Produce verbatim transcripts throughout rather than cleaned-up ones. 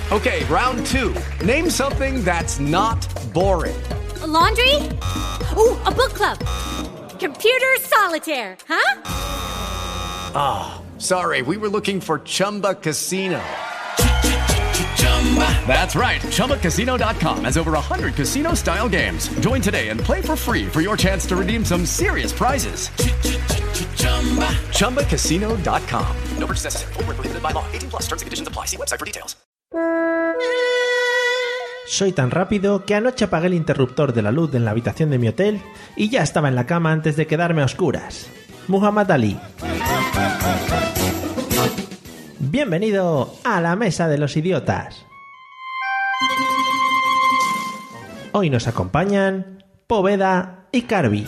Okay, round two. Name something that's not boring. A laundry? Ooh, a book club. Computer solitaire, huh? Ah, oh, sorry, we were looking for Chumba Casino. That's right, Chumba Casino dot com has over one hundred casino-style games. Join today and play for free for your chance to redeem some serious prizes. Chumba Casino dot com. No purchase necessary. Void where prohibited by law. eighteen plus terms and conditions apply. See website for details. Soy tan rápido que anoche apagué el interruptor de la luz en la habitación de mi hotel y ya estaba en la cama antes de quedarme a oscuras. Muhammad Ali. Bienvenido a la Mesa de los Idiotas. Hoy nos acompañan Poveda y Carby.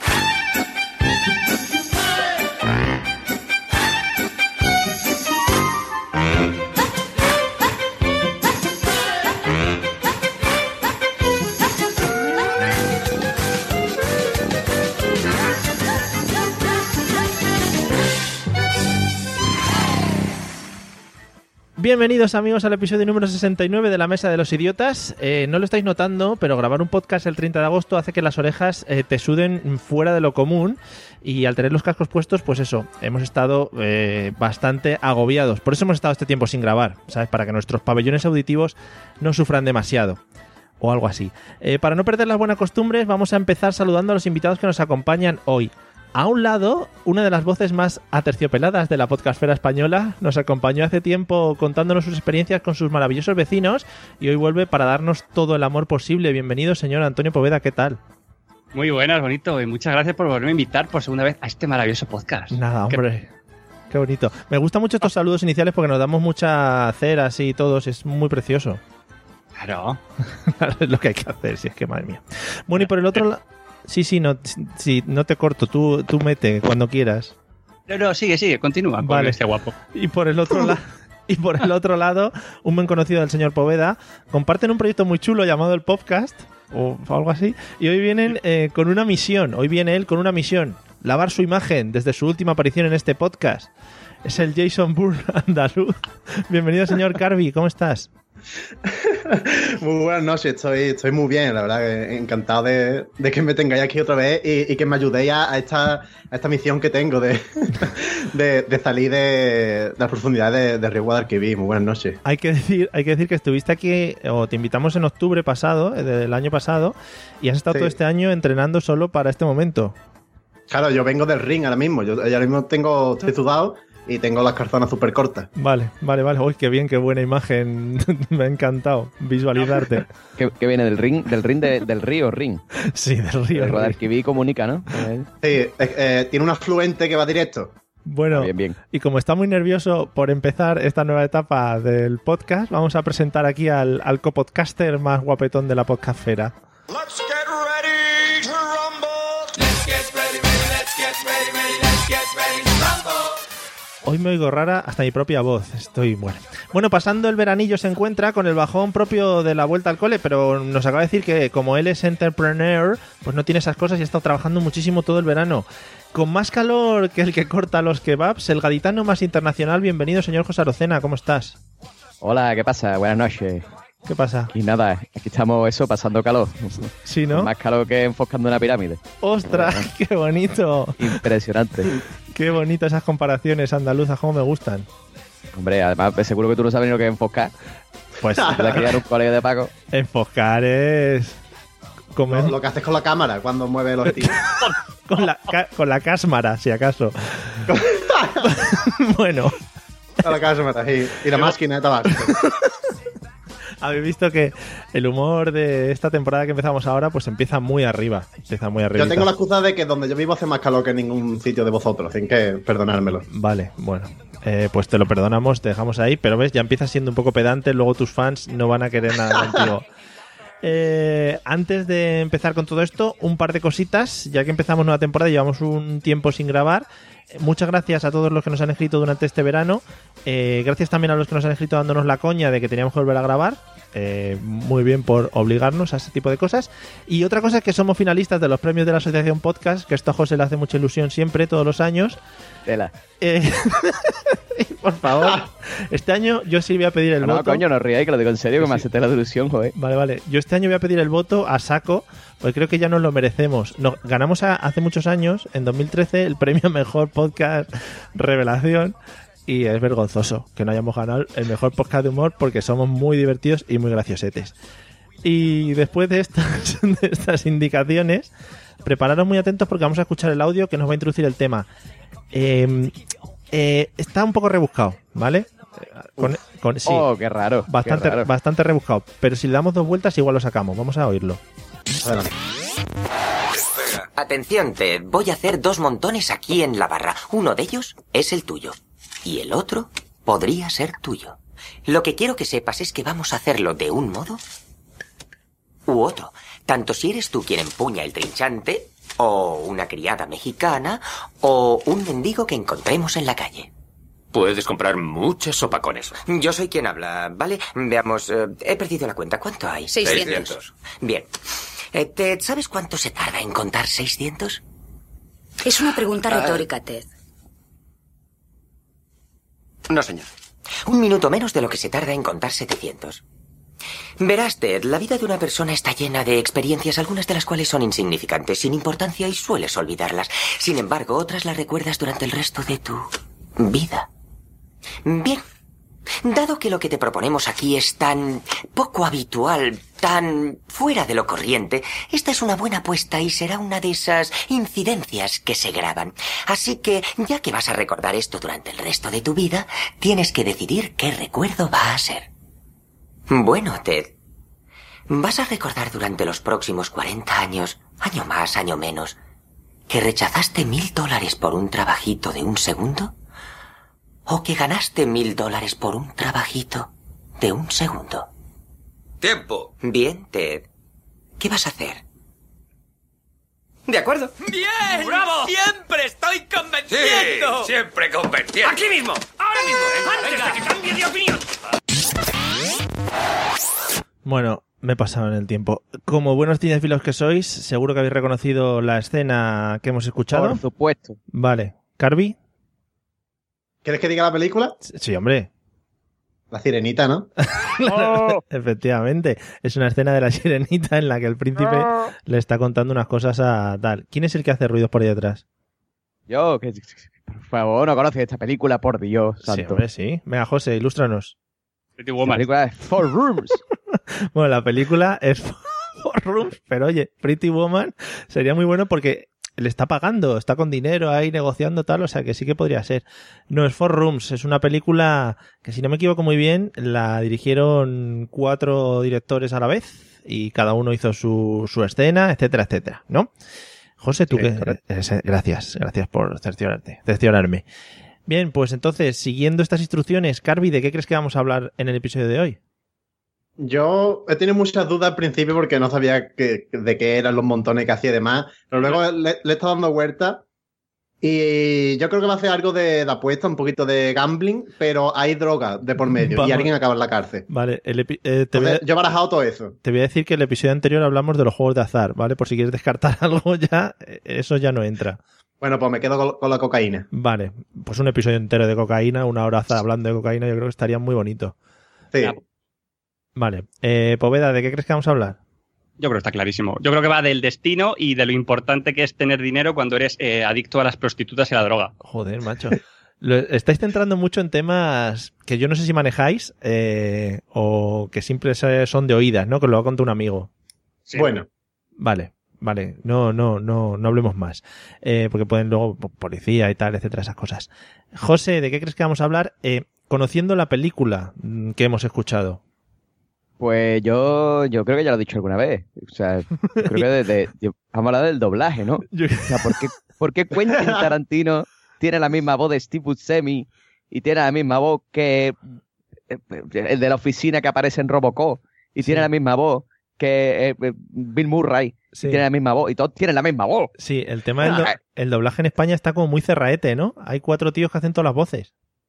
Bienvenidos amigos al episodio número sesenta y nueve de la Mesa de los Idiotas. Eh, no lo estáis notando, pero grabar un podcast el treinta de agosto hace que las orejas eh, te suden fuera de lo común y al tener los cascos puestos, pues eso, hemos estado eh, bastante agobiados. Por eso hemos estado este tiempo sin grabar, ¿sabes? Para que nuestros pabellones auditivos no sufran demasiado. O algo así. Eh, para no perder las buenas costumbres, vamos a empezar saludando a los invitados que nos acompañan hoy. A un lado, una de las voces más aterciopeladas de la podcastfera española nos acompañó hace tiempo contándonos sus experiencias con sus maravillosos vecinos y hoy vuelve para darnos todo el amor posible. Bienvenido, señor Antonio Poveda, ¿qué tal? Muy buenas, bonito, y muchas gracias por volverme a invitar por segunda vez a este maravilloso podcast. Nada, hombre, qué, qué bonito. Me gustan mucho estos saludos iniciales porque nos damos mucha cera así y todos, es muy precioso. Claro. Es lo que hay que hacer, si es que madre mía. Bueno, y por el otro lado... Sí, sí, no, sí, no te corto, tú, tú mete cuando quieras. No, no, sigue, sigue, continúa. Vale, este guapo. Y por el otro lado, y por el otro lado, un buen conocido del señor Poveda, comparten un proyecto muy chulo llamado el Podcast, o algo así, y hoy vienen eh, con una misión, hoy viene él con una misión, lavar su imagen desde su última aparición en este podcast. Es el Jason Bourne andaluz. Bienvenido, señor Carby, ¿cómo estás? Muy buenas noches, estoy, estoy muy bien, la verdad, que encantado de, de que me tengáis aquí otra vez y, y que me ayudéis a, a, esta, a esta misión que tengo de, de, de salir de, de las profundidades de, de Río Guadalquivir. Muy buenas noches. Hay que decir, hay que decir que estuviste aquí, o te invitamos en octubre pasado, del año pasado, y has estado sí. todo este año entrenando solo para este momento. Claro, yo vengo del ring ahora mismo, yo ahora mismo tengo, estoy sudado y tengo las calzonas súper cortas. Vale, vale, vale. Uy, qué bien, qué buena imagen. Me ha encantado visualizarte. ¿Qué, qué viene del ring, del ring de, del río ring? Sí, del río. El Guadalquivir comunica, ¿no? Sí, eh, eh, tiene un afluente que va directo. Bueno, bien, bien. Y como está muy nervioso por empezar esta nueva etapa del podcast, vamos a presentar aquí al, al copodcaster más guapetón de la podcastfera. Let's get ready to rumble. Let's get ready, ready, let's get ready, ready, let's get ready to rumble. Hoy me oigo rara hasta mi propia voz. Estoy bueno. Bueno, pasando el veranillo se encuentra con el bajón propio de la vuelta al cole, pero nos acaba de decir que como él es entrepreneur, pues no tiene esas cosas y ha estado trabajando muchísimo todo el verano. Con más calor que el que corta los kebabs, el gaditano más internacional. Bienvenido, señor José Arocena. ¿Cómo estás? Hola, ¿qué pasa? Buenas noches. ¿Qué pasa? Y nada, aquí estamos eso, pasando calor. Sí, ¿no? Más calor que enfoscando una pirámide. ¡Ostras! Bueno, ¡qué bonito! Impresionante. ¡Qué bonitas esas comparaciones andaluzas! ¿Cómo me gustan? Hombre, además seguro que tú no sabes ni lo que es enfocar. Pues... ¿Verdad que era un colega de Paco? Enfocar es... Lo, lo que haces con la cámara cuando mueves los tiros. con, la, con la cásmara, si acaso. Bueno. Con la cásmara, sí. Y la máquina de tabaco. Habéis visto que el humor de esta temporada que empezamos ahora pues empieza muy arriba. Empieza muy arriba. Yo tengo la excusa de que donde yo vivo hace más calor que en ningún sitio de vosotros. Así que perdonármelo. Vale, bueno. Eh, pues te lo perdonamos, te dejamos ahí. Pero ves, ya empiezas siendo un poco pedante. Luego tus fans no van a querer nada contigo. Eh, antes de empezar con todo esto, un par de cositas. Ya que empezamos nueva temporada y llevamos un tiempo sin grabar. Muchas gracias a todos los que nos han escrito durante este verano. Eh, gracias también a los que nos han escrito dándonos la coña de que teníamos que volver a grabar. eh, muy bien por obligarnos a ese tipo de cosas. Y otra cosa es que somos finalistas de los premios de la Asociación Podcast, que esto a José le hace mucha ilusión siempre, todos los años. Tela. Eh, por favor, este año yo sí voy a pedir el no, voto. No, coño, no ríais, que lo digo en serio, que me hace tela de ilusión, joder. Vale, vale. Yo este año voy a pedir el voto a saco, porque creo que ya nos lo merecemos. No, ganamos a, hace muchos años, en dos mil trece, el premio Mejor Podcast Revelación. Y es vergonzoso que no hayamos ganado el mejor podcast de humor, porque somos muy divertidos y muy graciosetes. Y después de estas, de estas indicaciones, prepararos muy atentos porque vamos a escuchar el audio que nos va a introducir el tema. Eh, eh, está un poco rebuscado, ¿vale? Con, con, sí, oh, qué raro. Bastante, qué raro. bastante rebuscado. Pero si le damos dos vueltas, igual lo sacamos. Vamos a oírlo. Adelante. Atención, Ted. Voy a hacer dos montones aquí en la barra. Uno de ellos es el tuyo. Y el otro podría ser tuyo. Lo que quiero que sepas es que vamos a hacerlo de un modo u otro. Tanto si eres tú quien empuña el trinchante, o una criada mexicana, o un mendigo que encontremos en la calle. Puedes comprar mucha sopa con eso. Yo soy quien habla, ¿vale? Veamos, eh, he perdido la cuenta. ¿Cuánto hay? seiscientos. Bien. Eh, Ted, ¿sabes cuánto se tarda en contar seiscientos? Es una pregunta retórica, Ted. No, señor. Un minuto menos de lo que se tarda en contar setecientos. Verás, Ted, la vida de una persona está llena de experiencias, algunas de las cuales son insignificantes, sin importancia y sueles olvidarlas. Sin embargo, otras las recuerdas durante el resto de tu vida. Bien. Dado que lo que te proponemos aquí es tan poco habitual, tan fuera de lo corriente, esta es una buena apuesta y será una de esas incidencias que se graban. Así que, ya que vas a recordar esto durante el resto de tu vida, tienes que decidir qué recuerdo va a ser. Bueno, Ted, vas a recordar durante los próximos cuarenta años, año más, año menos, que rechazaste mil dólares por un trabajito de un segundo. ¿O que ganaste mil dólares por un trabajito de un segundo? ¡Tiempo! Bien, Ted. ¿Qué vas a hacer? De acuerdo. ¡Bien! ¡Bravo! ¡Siempre estoy convenciendo! Sí, siempre convenciendo. ¡Aquí mismo! ¡Ahora mismo! ¡Antes de que cambie de opinión! Bueno, me he pasado en el tiempo. Como buenos cinéfilos que sois, seguro que habéis reconocido la escena que hemos escuchado. Por supuesto. Vale. ¿Carby? ¿Quieres que diga la película? Sí, hombre. La Sirenita, ¿no? Oh. Efectivamente. Es una escena de la Sirenita en la que el príncipe Oh. le está contando unas cosas a tal. ¿Quién es el que hace ruidos por ahí detrás? Yo, que por favor, no conoces esta película, por Dios Sí, santo. hombre, sí. Venga, José, ilústranos. Pretty La Woman. película es Four Rooms. Bueno, la película es Four Rooms, pero oye, Pretty Woman sería muy bueno porque le está pagando, está con dinero ahí negociando tal, o sea que sí que podría ser. No, es Four Rooms, es una película que, si no me equivoco muy bien, la dirigieron cuatro directores a la vez y cada uno hizo su, su escena, etcétera, etcétera, ¿no? José, tú Sí, que... correcto. eh, Gracias, gracias por cerciorarte, cerciorarme. Bien, pues entonces, siguiendo estas instrucciones, Carby, ¿de qué crees que vamos a hablar en el episodio de hoy? Yo he tenido muchas dudas al principio porque no sabía que, de qué eran los montones que hacía y demás, pero luego le, le he estado dando vueltas y yo creo que va a ser algo de, de apuesta, un poquito de gambling, pero hay droga de por medio Vamos. y alguien acaba en la cárcel. Vale, el epi- eh, te, voy a, Entonces, yo he barajado todo eso. te voy a decir que el episodio anterior hablamos de los juegos de azar, ¿vale? Por si quieres descartar algo ya, eh, eso ya no entra. Bueno, pues me quedo con, con la cocaína. Vale, pues un episodio entero de cocaína, una hora hablando de cocaína, yo creo que estaría muy bonito. Sí. Ya. Vale, eh, Poveda, ¿de qué crees que vamos a hablar? Yo creo que está clarísimo. Yo creo que va del destino y de lo importante que es tener dinero cuando eres eh, adicto a las prostitutas y a la droga. Joder, macho. Lo, estáis centrando mucho en temas que yo no sé si manejáis eh, o que siempre son de oídas, ¿no? Que os lo ha contado un amigo. Sí. Bueno, Vale, vale, no, no, no, no hablemos más. Eh, porque pueden luego po- policía y tal, etcétera, esas cosas. José, ¿de qué crees que vamos a hablar? Eh, conociendo la película mm, que hemos escuchado. Pues yo, yo creo que ya lo he dicho alguna vez. O sea, creo que de, de- de- vamos a hablar del doblaje, ¿no? Yo- O sea, ¿por qué, por qué Quentin Tarantino tiene la misma voz de Steve Buscemi y tiene la misma voz que eh, el de la oficina que aparece en Robocop y Sí. tiene la misma voz que eh, eh, Bill Murray Sí. y tiene la misma voz y todos tienen la misma voz? Sí, el tema del do- el doblaje en España está como muy cerraete, ¿no? Hay cuatro tíos que hacen todas las voces.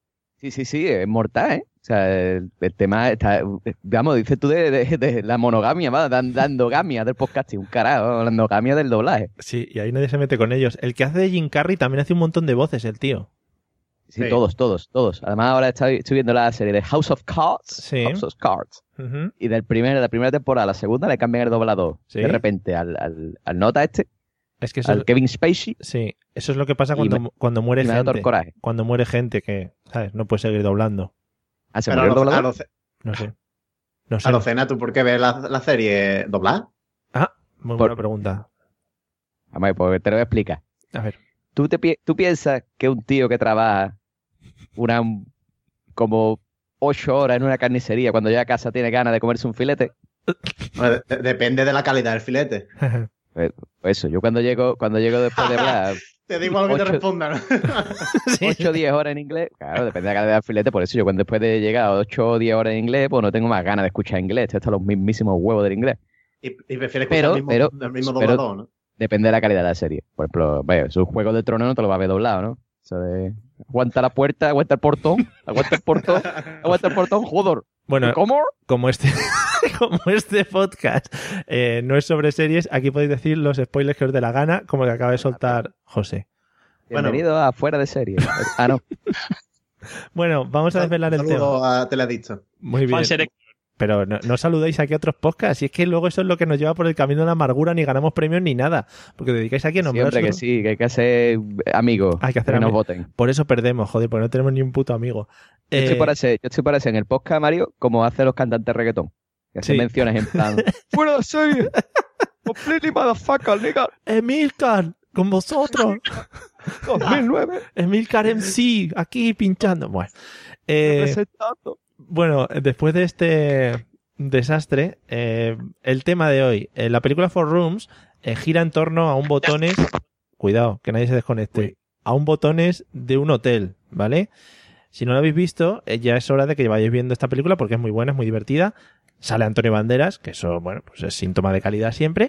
Sí, sí, sí, es mortal, ¿eh? O sea, el, el tema está... Vamos, dices tú de, de, de la monogamia, ¿va? La, la endogamia del podcasting, un carajo, la endogamia del doblaje. Sí, y ahí nadie se mete con ellos. El que hace de Jim Carrey también hace un montón de voces, el tío. Sí, Sí. todos, todos, todos. Además, ahora estoy, estoy viendo la serie de House of Cards. Sí. House of Cards. Ujú. Y del primer, de la primera temporada a la segunda le cambian el doblador. Sí. De repente al, al, al nota este, Es que eso al es, Kevin Spacey. sí, eso es lo que pasa Y cuando, me- cuando muere y me da todo el gente. coraje. Cuando muere gente que, ¿sabes? No puede seguir doblando. Ah, ¿se Pero murió el a lo- a doblador? lo- No sé. No sé. A Lucena, ¿tú por qué ves la, la serie doblada? Ah, muy Por- buena pregunta. Vamos a ver, pues te lo voy a explicar. A ver. ¿Tú, te, pi- ¿Tú piensas que un tío que trabaja una como ocho horas en una carnicería cuando llega a casa tiene ganas de comerse un filete? Bueno, de- depende de la calidad del filete. Pues, pues eso, yo cuando llego, cuando llego después de hablar Te digo algo que te Ocho- responda, ¿no? Sí. ocho o diez horas en inglés, claro, depende de la calidad del filete, por eso yo cuando después de llegar a ocho o diez horas en inglés, pues no tengo más ganas de escuchar inglés, esto está los mismísimos huevos del inglés. Y, y prefieres escuchar Pero- el mismo, pero- el mismo pero- doblador, ¿no? Depende de la calidad de la serie. Por ejemplo, vaya, es un juego de trono, no te lo va a ver doblado, ¿no? Eso de aguanta la puerta, aguanta el portón, aguanta el portón, aguanta el portón, joder. Bueno, ¿Cómo? como este, como este podcast eh, no es sobre series, aquí podéis decir los spoilers que os dé la gana, como el que acaba de soltar José. Bueno. Bienvenido a Fuera de Serie. Ah, no. Bueno, vamos a desvelar el tema. Saludo a Teledicto. Muy bien. Fan select. Pero no, no saludéis aquí a otros podcasts, y es que luego eso es lo que nos lleva por el camino de la amargura, ni ganamos premios ni nada, porque dedicáis aquí a Sí, nombrar. hombre, que sí, que hay que hacer amigos. Hay que hacer nos amigos. voten. Por eso perdemos, joder, porque no tenemos ni un puto amigo. Yo estoy Eh, para hacer, yo estoy para hacer en el podcast, Mario, como hacen los cantantes de reggaetón. Que hacen Sí. menciones en plan, ¡Fuera de serie! ¡Completely motherfucker, nigga! Emilcar, con vosotros. dos mil nueve, Emilcar M C, aquí pinchando. Bueno, eh, representando. bueno, después de este desastre, eh, el tema de hoy, eh, la película Four Rooms eh, gira en torno a un botones, cuidado, que nadie se desconecte, a un botones de un hotel, ¿vale? Si no lo habéis visto, eh, ya es hora de que vayáis viendo esta película porque es muy buena, es muy divertida. Sale Antonio Banderas, que eso, bueno, pues es síntoma de calidad siempre.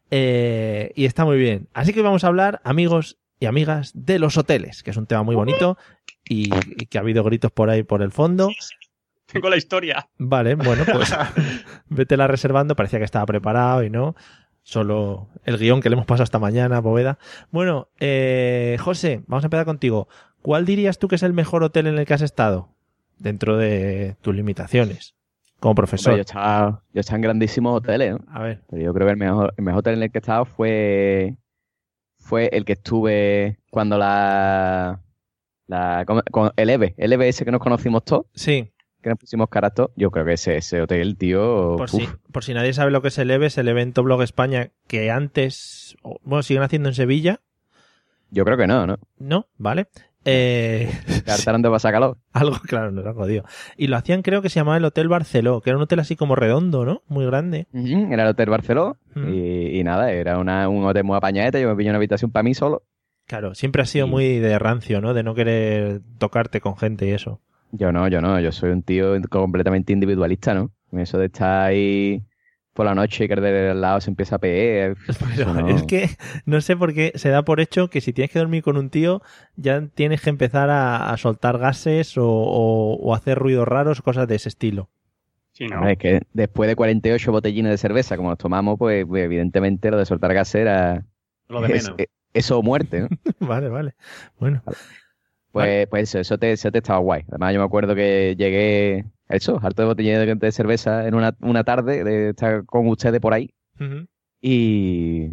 Eh, y está muy bien. Así que vamos a hablar, amigos y amigas, de los hoteles, que es un tema muy bonito y, y que ha habido gritos por ahí por el fondo. Tengo la historia. Vale, bueno, pues vétela reservando. Parecía que estaba preparado y no. Solo el guión que le hemos pasado esta mañana, Bóveda. Bueno, eh, José, vamos a empezar contigo. ¿Cuál dirías tú que es el mejor hotel en el que has estado? Dentro de tus limitaciones, como profesor. Hombre, yo, estaba, yo estaba en grandísimos hoteles, ¿no? A ver. Pero yo creo que el mejor, el mejor hotel en el que he estado fue, fue el que estuve cuando la... la con, con el EVE, el EVE ese que nos conocimos todos, Sí, que nos pusimos caras. Yo creo que ese, ese hotel, tío... por uf, si, por si nadie sabe lo que es el EVE, es el evento Blog España que antes, o- bueno, siguen haciendo en Sevilla, Yo creo que no, ¿no? ¿no? ¿Vale? Eh, Que hartaron de pasar calor. algo, claro, nos han jodido. Y lo hacían, creo que se llamaba el Hotel Barceló, que era un hotel así como redondo, ¿no? Muy grande. Ujú, Era el Hotel Barceló Mm. y, y nada, era una, un hotel muy apañadete. Yo me pillé una habitación para mí solo. Claro, siempre ha sido Sí. muy de rancio, ¿no? De no querer tocarte con gente y eso. Yo no, yo no, yo soy un tío completamente individualista, ¿no? Eso de estar ahí por la noche y que el de al lado se empieza a pegar. Pero no. es que no sé por qué se da por hecho que si tienes que dormir con un tío ya tienes que empezar a, a soltar gases o, o- o hacer ruidos raros, cosas de ese estilo. Sí, no. Hombre, es que después de cuarenta y ocho botellines de cerveza, como nos tomamos, pues, pues, evidentemente lo de soltar gas era Lo de es- menos. eh, eso o muerte, ¿no? Vale, vale. Bueno, Pues, pues eso, eso te, eso te estaba guay. Además, yo me acuerdo que llegué, eso, harto de botellines de, de cerveza en una, una tarde de estar con ustedes por ahí. ujú. Y,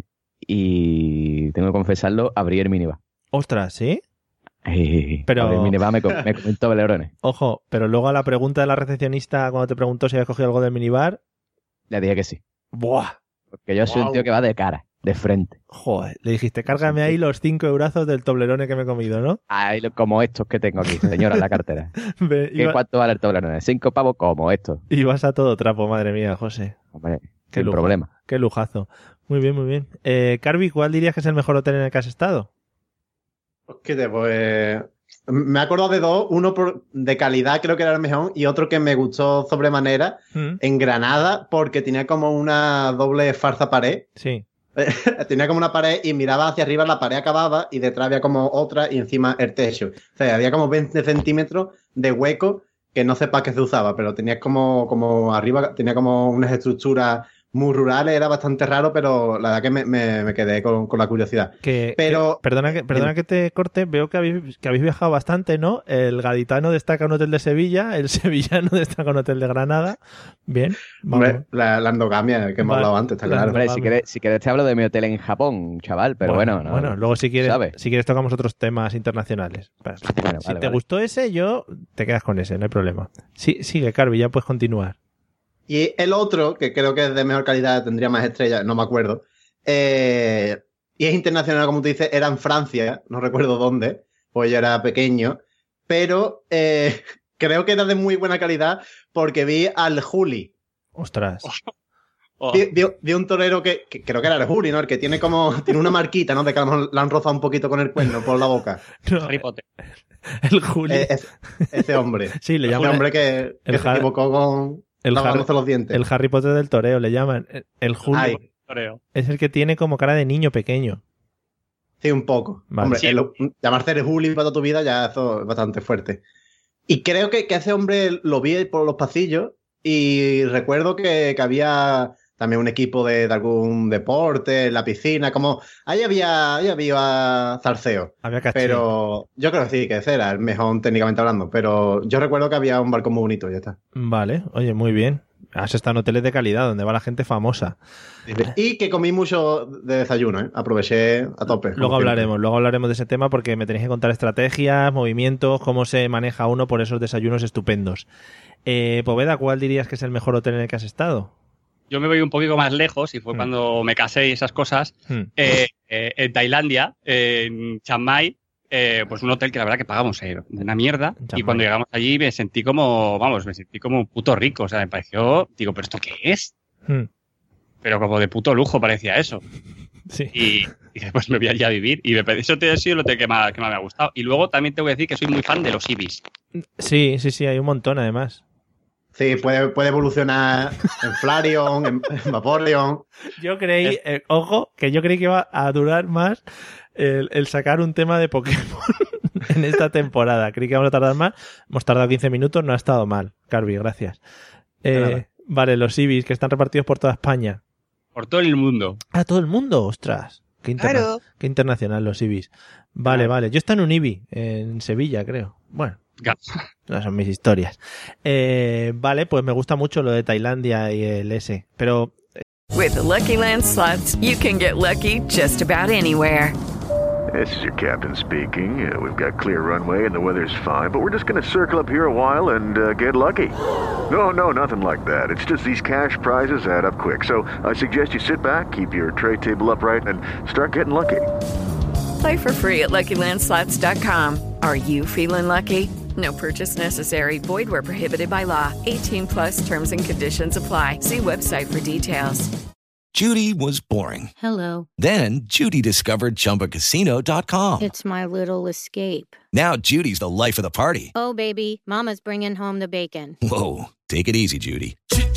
y tengo que confesarlo, abrí el minibar. Ostras, ¿sí? Ay, Pero- abrí el minibar, me, com- me comentó Belerones. Ojo, pero luego a la pregunta de la recepcionista cuando te preguntó si habías cogido algo del minibar, Le dije que sí. ¡buah! Porque yo soy un Guau. tío que va de cara, de frente. Joder, le dijiste, cárgame ahí los cinco eurazos del Toblerone que me he comido, ¿no? Ay, lo- como estos que tengo aquí, señora, en la cartera. Ve, ¿Qué, iba- ¿Cuánto vale el Toblerone? Cinco pavos como estos. y vas a todo trapo, madre mía, José. Hombre, Qué sin lujo. problema. Qué lujazo. Muy bien, muy bien. Eh, Carvi, ¿cuál dirías que es el mejor hotel en el que has estado? ¿Qué te pues? Me he acordado de dos, uno por- de calidad creo que era el mejor y otro que me gustó sobremanera ¿Mm? en Granada porque tenía como una doble farza pared. Sí. Tenía como una pared y miraba hacia arriba, la pared acababa y detrás había como otra y encima el techo. O sea, había como veinte centímetros de hueco que no sé para qué se usaba, pero tenía como, como arriba, tenía como unas estructuras muy rurales, era bastante raro, pero la verdad que me, me, me quedé con, con la curiosidad. Que, pero, que, perdona que, perdona que te corte, veo que habéis, que habéis viajado bastante, ¿no? El gaditano destaca un hotel de Sevilla, el sevillano destaca un hotel de Granada. Bien, vamos. Hombre, la, la endogamia que hemos Vale. hablado antes, está La claro. Hombre, si quieres, si quieres te hablo de mi hotel en Japón, chaval, pero bueno, bueno, no, bueno, luego si quieres, ¿sabe? si quieres tocamos otros temas internacionales. Bueno, Bueno, si vale, te vale. gustó ese, yo te quedas con ese, no hay problema. Sí, sigue, Carvi, ya puedes continuar. Y el otro, que creo que es de mejor calidad, tendría más estrellas, no me acuerdo. Eh, y es internacional, como tú dices, era en Francia, no recuerdo dónde, pues yo era pequeño, pero eh, creo que era de muy buena calidad porque vi al Juli. Ostras. Oh. Vi, vi- vi un torero que, que creo que era el Juli, ¿no? El que tiene como, tiene una marquita, ¿no? De que a lo mejor la han rozado un poquito con el cuerno por la boca. No, Harry Potter. el Juli. Eh, ese, ese hombre. Sí, le Ese llaman hombre que, que el se Har- equivocó con el lavándose Har- los dientes. el Harry Potter del toreo, le llaman. El- El Juli Ay, Creo. es el que tiene como cara de niño pequeño. sí, un poco. Vale. Hombre, Sí. el- llamarse el Juli para toda tu vida ya eso es bastante fuerte. Y creo que, que ese hombre lo vi por los pasillos y recuerdo que, que había también un equipo de, de algún deporte, en la piscina, como ahí había, ahí había zarceo. Había caché. Pero yo creo que sí, que ese era el mejor técnicamente hablando. Pero yo recuerdo que había un balcón muy bonito, ya está. Vale, oye, muy bien. Has estado en hoteles de calidad donde va la gente famosa. Y que comí mucho de desayuno, ¿eh? Aproveché a tope. Luego como siempre. hablaremos, luego hablaremos de ese tema porque me tenéis que contar estrategias, movimientos, cómo se maneja uno por esos desayunos estupendos. Eh, Poveda, ¿cuál dirías que es el mejor hotel en el que has estado? Yo me voy un poquito más lejos y fue Hmm. cuando me casé y esas cosas. Hmm. Eh, eh, en Tailandia, en Chiang Mai, eh, pues un hotel que la verdad que pagamos eh, de una mierda. Chiang Y cuando Mai. llegamos allí me sentí como, vamos, me sentí como un puto rico. O sea, me pareció, digo, ¿pero esto qué es? Hmm. Pero como de puto lujo parecía eso. Sí. Y, y después me voy allí a vivir. Y me pedí, eso te ha sido lo que más, que más me ha gustado. Y luego también tengo que decir que soy muy fan de los Ibis. sí, sí, sí, hay un montón además. Sí, puede, puede evolucionar en Flareon, en, en Vaporeon. Yo creí, eh, ojo, que yo creí que iba a durar más el, el sacar un tema de Pokémon en esta temporada. Creí que vamos a tardar más. Hemos tardado quince minutos, no ha estado mal. Carvi, gracias. De Eh, nada. vale, los Ibis que están repartidos por toda España. Por todo el mundo. Ah, todo el mundo, ostras. Qué, interna- Claro. qué internacional los Ibis. Vale, Claro. vale. Yo estoy en un Ibi, en Sevilla, creo. Bueno, Ga- no son mis historias. Eh, vale, pues me gusta mucho lo de Tailandia y el S. Pero With the Lucky Land Slots, you can get lucky just about anywhere. This is your captain speaking. Uh, we've got clear runway and the weather's fine, but we're just going to circle up here a while and uh, get lucky. No, no, nothing like that. It's just these cash prizes add up quick. So I suggest you sit back, keep your tray table upright, and start getting lucky. Play for free at Lucky Land Slots dot com. Are you feeling lucky? No purchase necessary. Void where prohibited by law. eighteen plus terms and conditions apply. See website for details. Judy was boring. Hello. Then Judy discovered Chumba Casino dot com. It's my little escape. Now Judy's the life of the party. Oh, baby, mama's bringing home the bacon. Whoa, take it easy, Judy.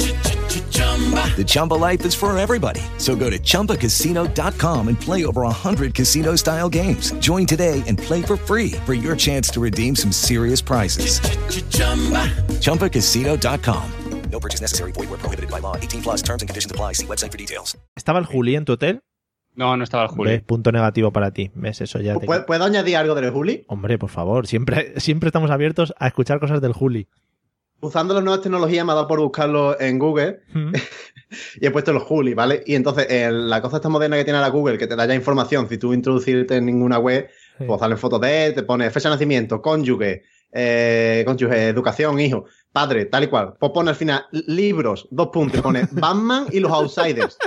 The Chumba life is for everybody. So go to Chumba Casino dot com and play over one hundred casino-style games. Join today and play for free for your chance to redeem some serious prizes. Chumba Casino dot com. No purchase necessary. Void where prohibited by law. eighteen plus terms and conditions apply. See website for details. ¿estaba el Juli en tu hotel? No, no estaba el Juli. ¿Ves? Punto negativo para ti. ¿Ves? Eso ya te... ¿Puedo, ¿Puedo añadir algo del Juli? Hombre, por favor, siempre, siempre estamos abiertos a escuchar cosas del Juli. Usando las nuevas tecnologías me ha dado por buscarlo en Google Mm. y he puesto los Juli, ¿vale? Y entonces eh, la cosa esta moderna que tiene la Google, que te da ya información, si tú introducirte en ninguna web, Sí. pues salen fotos de él, te pone fecha de nacimiento, cónyuge, eh, cónyuge, educación, hijo, padre, tal y cual. Pues pone al final libros, dos puntos, y pone Batman y los Outsiders.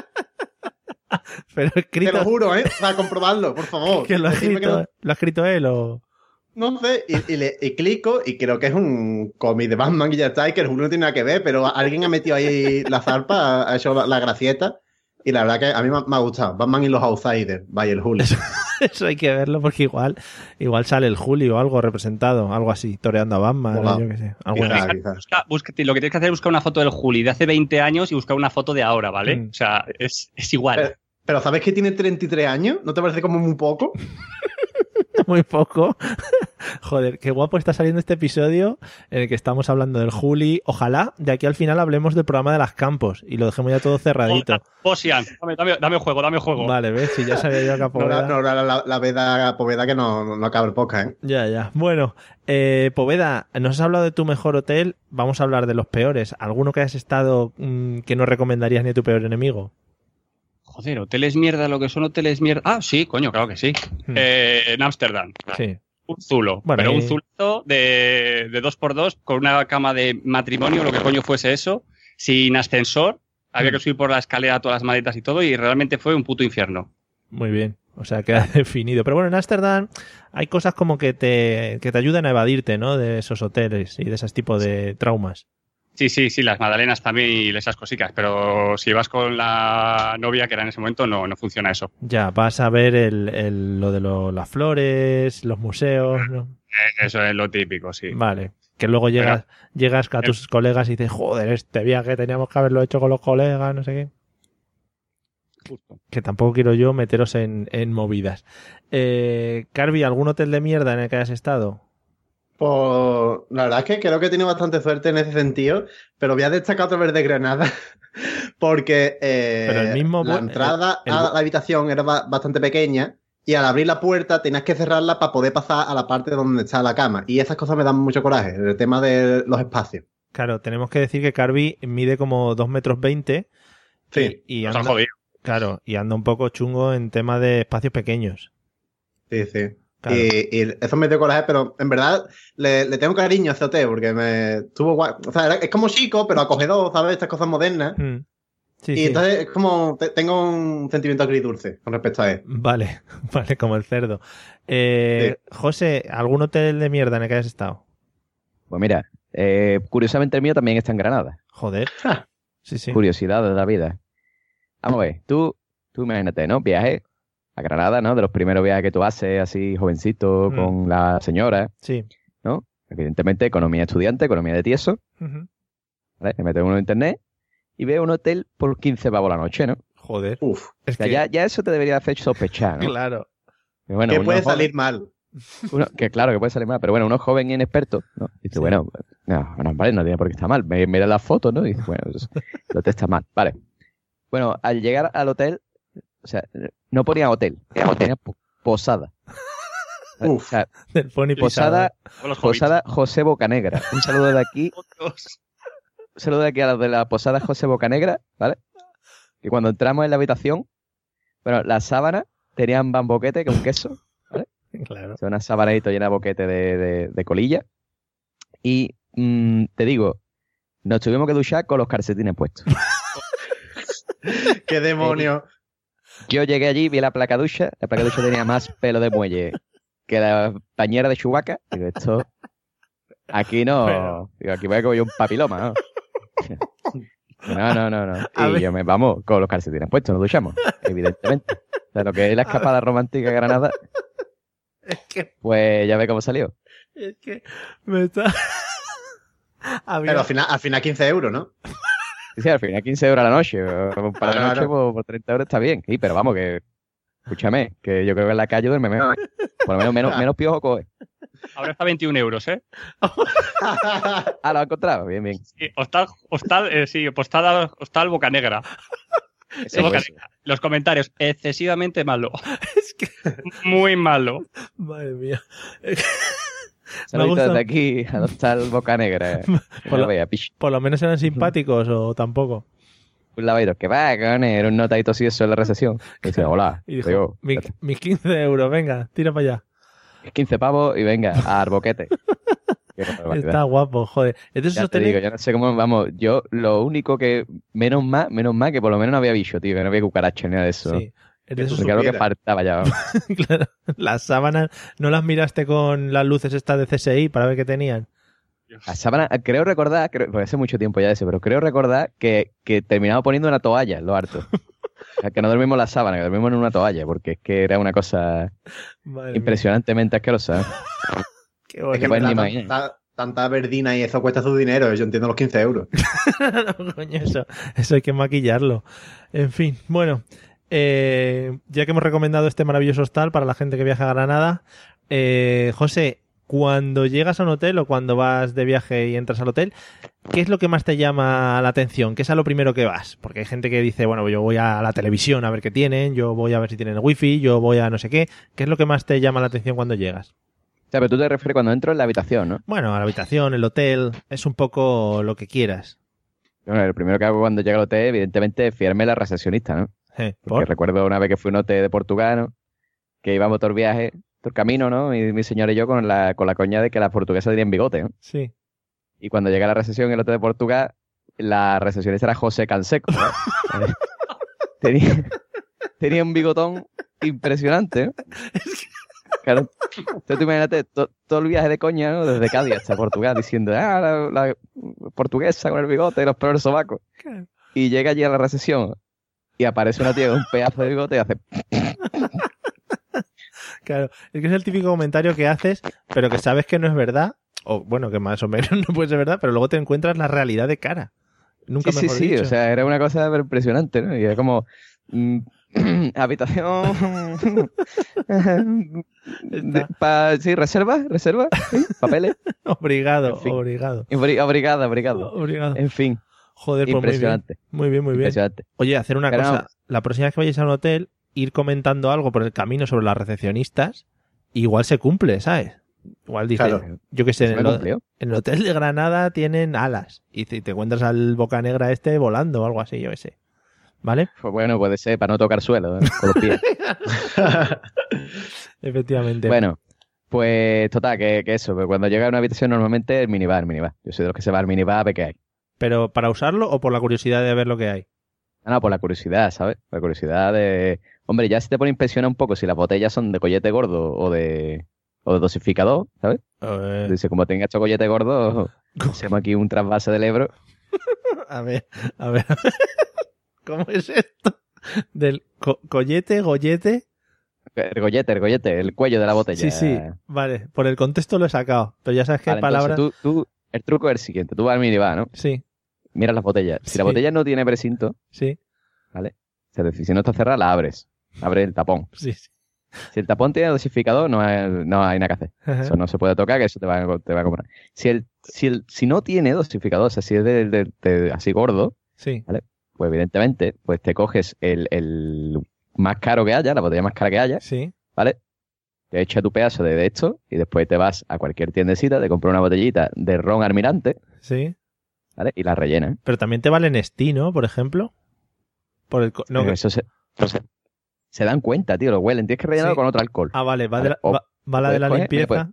Pero Te escrito... lo juro, ¿eh? Para comprobarlo, por favor. que lo ha Decirme que escrito, no- lo ha escrito él o... No sé, y, y, le, y clico y creo que es un cómic de Batman y ya está, y que el Julio no tiene nada que ver, pero alguien ha metido ahí la zarpa, ha hecho la, la gracieta, y la verdad que a mí me, ha- me ha gustado. Batman y los Outsiders, vaya el Julio. Eso hay que verlo porque igual igual sale el Juli o algo representado, algo así, toreando a Batman, Hola. yo qué sé. Algo Quizá, así. quizá. Busca- busca- lo que tienes que hacer es buscar una foto del Juli de hace veinte años y buscar una foto de ahora, ¿vale? Mm. O sea, es, es igual. Pero, Pero ¿sabes que tiene treinta y tres años? ¿No te parece como muy poco? Muy poco. Joder, qué guapo está saliendo este episodio en el que estamos hablando del Juli. Ojalá de aquí al final hablemos del programa de las Campos y lo dejemos ya todo cerradito. Ocean, dame, dame, dame juego, dame juego. Vale, ves, si ya sabía yo que a Poveda... No, no, la, la, la veda Poveda que no, no acaba el podcast, ¿eh? Ya, ya. Bueno, eh, Poveda, nos has hablado de tu mejor hotel, vamos a hablar de los peores. ¿Alguno que hayas estado mmm, que no recomendarías ni a tu peor enemigo? Joder, hoteles mierda, lo que son hoteles mierda. Ah, sí, coño, claro que sí. Hmm. Eh, en Ámsterdam. Sí. Un zulo. Bueno, pero y... un zulito de, de dos por dos con una cama de matrimonio, lo que coño fuese eso, sin ascensor. Había hmm. que subir por la escalera todas las maletas y todo, y realmente fue un puto infierno. Muy bien. O sea, queda definido. Pero bueno, en Ámsterdam hay cosas como que te, que te ayudan a evadirte, ¿no? De esos hoteles y de esos tipos de traumas. Sí, sí, sí, las magdalenas también y esas cositas, pero si vas con la novia, que era en ese momento, no, no funciona eso. Ya, vas a ver el, el, lo de lo, las flores, los museos, ¿no? Eso es lo típico, sí. Vale, que luego llegas, pero, llegas a tus el... colegas y dices, joder, este viaje teníamos que haberlo hecho con los colegas, no sé qué. Justo. Que tampoco quiero yo meteros en, en movidas. Eh, Carvi, ¿algún hotel de mierda en el que hayas estado? Pues la verdad es que creo que he tenido bastante suerte en ese sentido, pero voy a destacar otra vez de Granada, porque eh, pero el mismo, la entrada el, el... a la habitación era bastante pequeña y al abrir la puerta tenías que cerrarla para poder pasar a la parte donde está la cama. Y esas cosas me dan mucho coraje, el tema de los espacios. Claro, tenemos que decir que Carvi mide como dos metros veinte. Sí, y, y anda, claro, y anda un poco chungo en tema de espacios pequeños. Sí, sí. Claro. Y, y eso me dio coraje, pero en verdad le, le tengo cariño a ese hotel porque me tuvo guay. O sea, es como chico, pero acogedor, ¿sabes? Estas cosas modernas. Mm. Sí, y sí. Entonces es como te, tengo un sentimiento agridulce con respecto a él. Vale, vale, como el cerdo. Eh, sí. José, ¿algún hotel de mierda en el que hayas estado? Pues mira, eh, curiosamente el mío también está en Granada. Joder. Sí, sí. Curiosidad de la vida. Vamos a ver, tú, tú imagínate, ¿no? Viaje a Granada, ¿no? De los primeros viajes que tú haces, así jovencito, mm. con la señora. Sí. ¿No? Evidentemente, economía estudiante, economía de tieso. Uh-huh. ¿Vale? Me meto en uno en internet y veo un hotel por quince pavos la noche, ¿no? Joder. Uf. Es o sea, que... ya, ya eso te debería hacer sospechar, ¿no? Claro. Que, bueno, que puede joven, salir mal. Uno, que claro, que puede salir mal. Pero bueno, uno joven y inexperto, ¿no? Dice, sí. bueno, no, no, vale, no tiene por qué estar mal. Mira las fotos, ¿no? Y dice, bueno, pues, el hotel está mal. Vale. Bueno, al llegar al hotel, o sea, no ponía hotel, ponía posada. Uf, o sea, del Pony posada, posada José Bocanegra. Un saludo de aquí. Un saludo de aquí a los de la posada José Bocanegra, ¿vale? Que cuando entramos en la habitación, bueno, las sábanas tenían bamboquete con queso, ¿vale? Claro. O sea, una sabanadito llena de boquete de, de, de colilla. Y mmm, te digo, nos tuvimos que duchar con los calcetines puestos. ¡Qué demonio! Yo llegué allí, vi la placa ducha. La placa ducha tenía más pelo de muelle que la bañera de Chewbacca. Digo, esto... Aquí no... Pero... Digo, aquí voy a coger un papiloma, ¿no? No, no, no, no. Y ver. yo me... Vamos, con los calcetines puestos, nos duchamos. Evidentemente. O sea, lo que es la escapada romántica de Granada... Es que... Pues ya ve cómo salió. Es que... Me está... Había... Pero al final, al final quince euros, ¿no? Sí, al final quince euros a la noche. Para la noche por, por treinta euros está bien. Sí, pero vamos, que... Escúchame, que yo creo que en la calle duerme mejor. Por lo menos menos, menos piojo coge. Ahora está veintiún euros, ¿eh? Ah, lo ha encontrado. Bien, bien. Sí, hostal, hostal, eh, sí, hostal, hostal Bocanegra. Sí, Boca Negra. Los comentarios, excesivamente malo. Es que... Muy malo. Madre mía. Saludos desde aquí a Hostal Bocanegra. Por, lo, por lo menos eran simpáticos o tampoco. Un lavadito, que va, con era un notadito así eso en la recesión. Y dice, hola. Y dijo, yo, mi, mis quince euros, venga, tira para allá. quince pavos y venga, a arboquete. Está guapo, joder. Entonces, ya te digo, yo no sé cómo, vamos, yo lo único que, menos más, menos más que por lo menos no había bicho, tío, que no había cucaracha ni nada de eso. Sí. Eso es algo que faltaba ya. Claro, las sábanas, ¿no las miraste con las luces estas de C S I para ver qué tenían? Las sábanas, creo recordar, creo, porque hace mucho tiempo ya de eso, pero creo recordar que, que terminaba poniendo una toalla, lo harto. O sea, que no dormimos en la sábana, que dormimos en una toalla, porque es que era una cosa Madre impresionantemente mía. asquerosa. Qué bonito. Es que pues, ni tanta, tanta verdina y eso cuesta su dinero, yo entiendo los quince euros. No, coño, eso, eso hay que maquillarlo. En fin, bueno... Eh, ya que hemos recomendado este maravilloso hostal para la gente que viaja a Granada, eh, José, cuando llegas a un hotel o cuando vas de viaje y entras al hotel, ¿qué es lo que más te llama la atención? ¿Qué es a lo primero que vas? Porque hay gente que dice, bueno, yo voy a la televisión a ver qué tienen, yo voy a ver si tienen wifi, yo voy a no sé qué. ¿Qué es lo que más te llama la atención cuando llegas? O sea, pero tú te refieres cuando entro en la habitación, ¿no? Bueno, a la habitación, el hotel, es un poco lo que quieras. Bueno, lo primero que hago cuando llego al hotel, evidentemente, es fiarme a la recepcionista, ¿no? Eh, Porque ¿por? recuerdo una vez que fui a un hotel de Portugal, ¿no? Que íbamos todo el viaje, todo el camino, ¿no? Y mi señora y yo con la, con la coña de que las portuguesas tenían bigote, ¿no? Sí. Y cuando llegué a la recepción en el hotel de Portugal, la recepcionista era José Canseco, ¿no? tenía, tenía un bigotón impresionante, ¿no? Claro. Entonces tú imagínate to, todo el viaje de coña, ¿no? Desde Cádiz hasta Portugal, diciendo, ah, la, la portuguesa con el bigote y los pelos sobacos. Claro. Y llega allí a la recepción y aparece una tía con un pedazo de bigote y hace... Claro, es que es el típico comentario que haces, pero que sabes que no es verdad, o bueno, que más o menos no puede ser verdad, pero luego te encuentras la realidad de cara. Nunca sí, mejor sí, sí, dicho. o sea, era una cosa impresionante, ¿no? Y era como... Mm, habitación... de, pa, sí, reserva, reserva, ¿sí? Papeles. Obrigado, En fin. obrigado. Obri- Obrigado, obrigado. Obrigado. En fin. Joder, pues Impresionante. muy bien. Muy bien, muy bien. Impresionante. Oye, hacer una Pero cosa. no. La próxima vez que vayáis a un hotel, ir comentando algo por el camino sobre las recepcionistas, igual se cumple, ¿sabes? Igual dices, Claro. yo qué sé, Se en me el, cumplió. en el hotel de Granada tienen alas y te, te encuentras al boca negra este volando o algo así, yo qué sé. ¿Vale? Pues bueno, puede ser, para no tocar suelo, ¿eh? Con los pies. Efectivamente. Bueno, pues total, que, que eso, que cuando llega a una habitación normalmente el minibar, el minibar. Yo soy de los que se va al minibar a ver qué hay. ¿Pero para usarlo o por la curiosidad de ver lo que hay? Ah, no, por la curiosidad, ¿sabes? Por la curiosidad de... Hombre, ya si te pone a impresionar un poco si las botellas son de collete gordo o de, o de dosificador, ¿sabes? Eh, Dice, como tenga estos collete gordo, hacemos aquí un trasvase del Ebro. a ver, a ver. ¿Cómo es esto? Del co- collete, gollete. El gollete, el gollete, el cuello de la botella. Sí, sí, vale. Por el contexto lo he sacado. Pero ya sabes que Vale, hay palabras. entonces tú, tú, el truco es el siguiente. Tú vas al minibar, ¿no? Sí, Miras las botellas. Si Sí. la botella no tiene precinto, sí, ¿vale? Es decir, si no está cerrada, la abres. Abres el tapón. sí. sí. Si el tapón tiene dosificador, no hay, no hay nada que hacer. Ajá. Eso no se puede tocar, que eso te va, a- te va a comprar. Si el, si el, si no tiene dosificador, o sea, si es de, de- de- así gordo, Sí. ¿vale? Pues evidentemente, pues te coges el, el más caro que haya, la botella más cara que haya, Sí. ¿vale? Te echas tu pedazo de, de esto y después te vas a cualquier tiendecita, te compras una botellita de ron almirante, Sí. ¿vale? Y la rellenas. Pero también te vale Nestí, ¿no? Por ejemplo. Por el co- no, Pero eso se, eso se, se dan cuenta, tío, lo huelen. Tienes que rellenarlo Sí. con otro alcohol. Ah, vale, va, Vale, de la, o va, va la de la puedes coger, limpieza.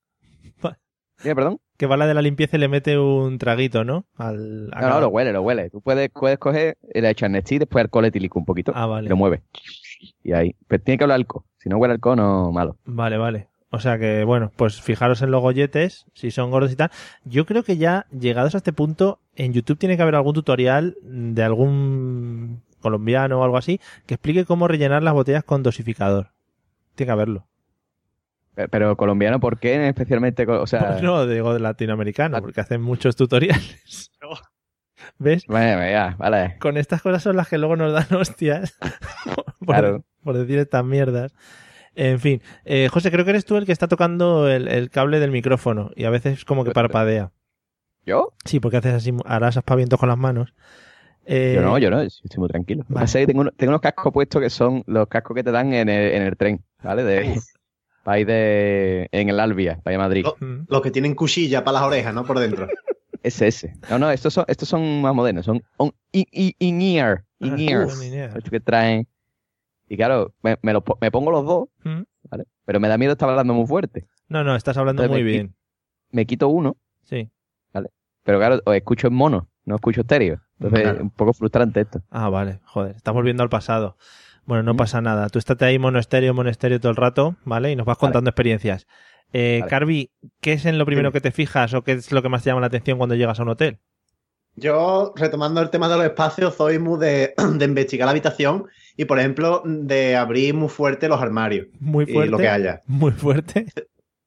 Dime, perdón. Que va la de la limpieza y le mete un traguito, ¿no? Al, a No, no, cada- lo huele, lo huele. Tú puedes, puedes coger y le echas Nestí y después alcohol etílico un poquito. Ah, vale. Y lo mueves. Y ahí. Pero tiene que hablar alcohol. Si no huele alcohol, no, malo. Vale, vale. O sea que, bueno, pues fijaros en los golletes, si son gordos y tal. Yo creo que ya, llegados a este punto, en YouTube tiene que haber algún tutorial de algún colombiano o algo así que explique cómo rellenar las botellas con dosificador. Tiene que haberlo. Pero, pero colombiano, ¿por qué especialmente? co- O sea, No, digo de latinoamericano, porque hacen muchos tutoriales. ¿Ves? bueno, ya, vale. Con estas cosas son las que luego nos dan hostias por, Claro. por decir estas mierdas. En fin, eh, José, creo que eres tú el que está tocando el, el cable del micrófono y a veces como que parpadea. ¿Yo? Sí, porque haces así, harás aspavientos con las manos. Eh, Yo no, yo no, yo estoy muy tranquilo. Lo que vale. pasa es que tengo, uno- tengo unos cascos puestos que son los cascos que te dan en el, en el tren, ¿vale? De, para ir de, en el Albia, para ir a Madrid. Mm. Los que tienen cuchilla para las orejas, ¿no? Por dentro. Ese, ese. No, no, estos son, estos son más modernos, son on- in- in- in-ear. Ah, In-ear. son in-ear. Estos que traen. Y claro, me, me, los po- me pongo los dos, Mm. ¿vale? Pero me da miedo estar hablando muy fuerte. No, no, estás hablando Entonces muy me qui- bien. Me quito uno, Sí. pero claro, os escucho en mono, no escucho estéreo. Entonces Claro. es un poco frustrante esto. Ah, vale, joder, estás volviendo al pasado. Bueno, no Mm. pasa nada. Tú estate ahí mono estéreo, mono estéreo todo el rato, ¿vale? Y nos vas contando experiencias. Eh, Vale. Carvi, ¿qué es en lo primero Dime. que te fijas o qué es lo que más te llama la atención cuando llegas a un hotel? Yo, retomando el tema de los espacios, soy muy de, de investigar la habitación y, por ejemplo, de abrir muy fuerte los armarios Muy y fuerte. lo que haya. Muy fuerte.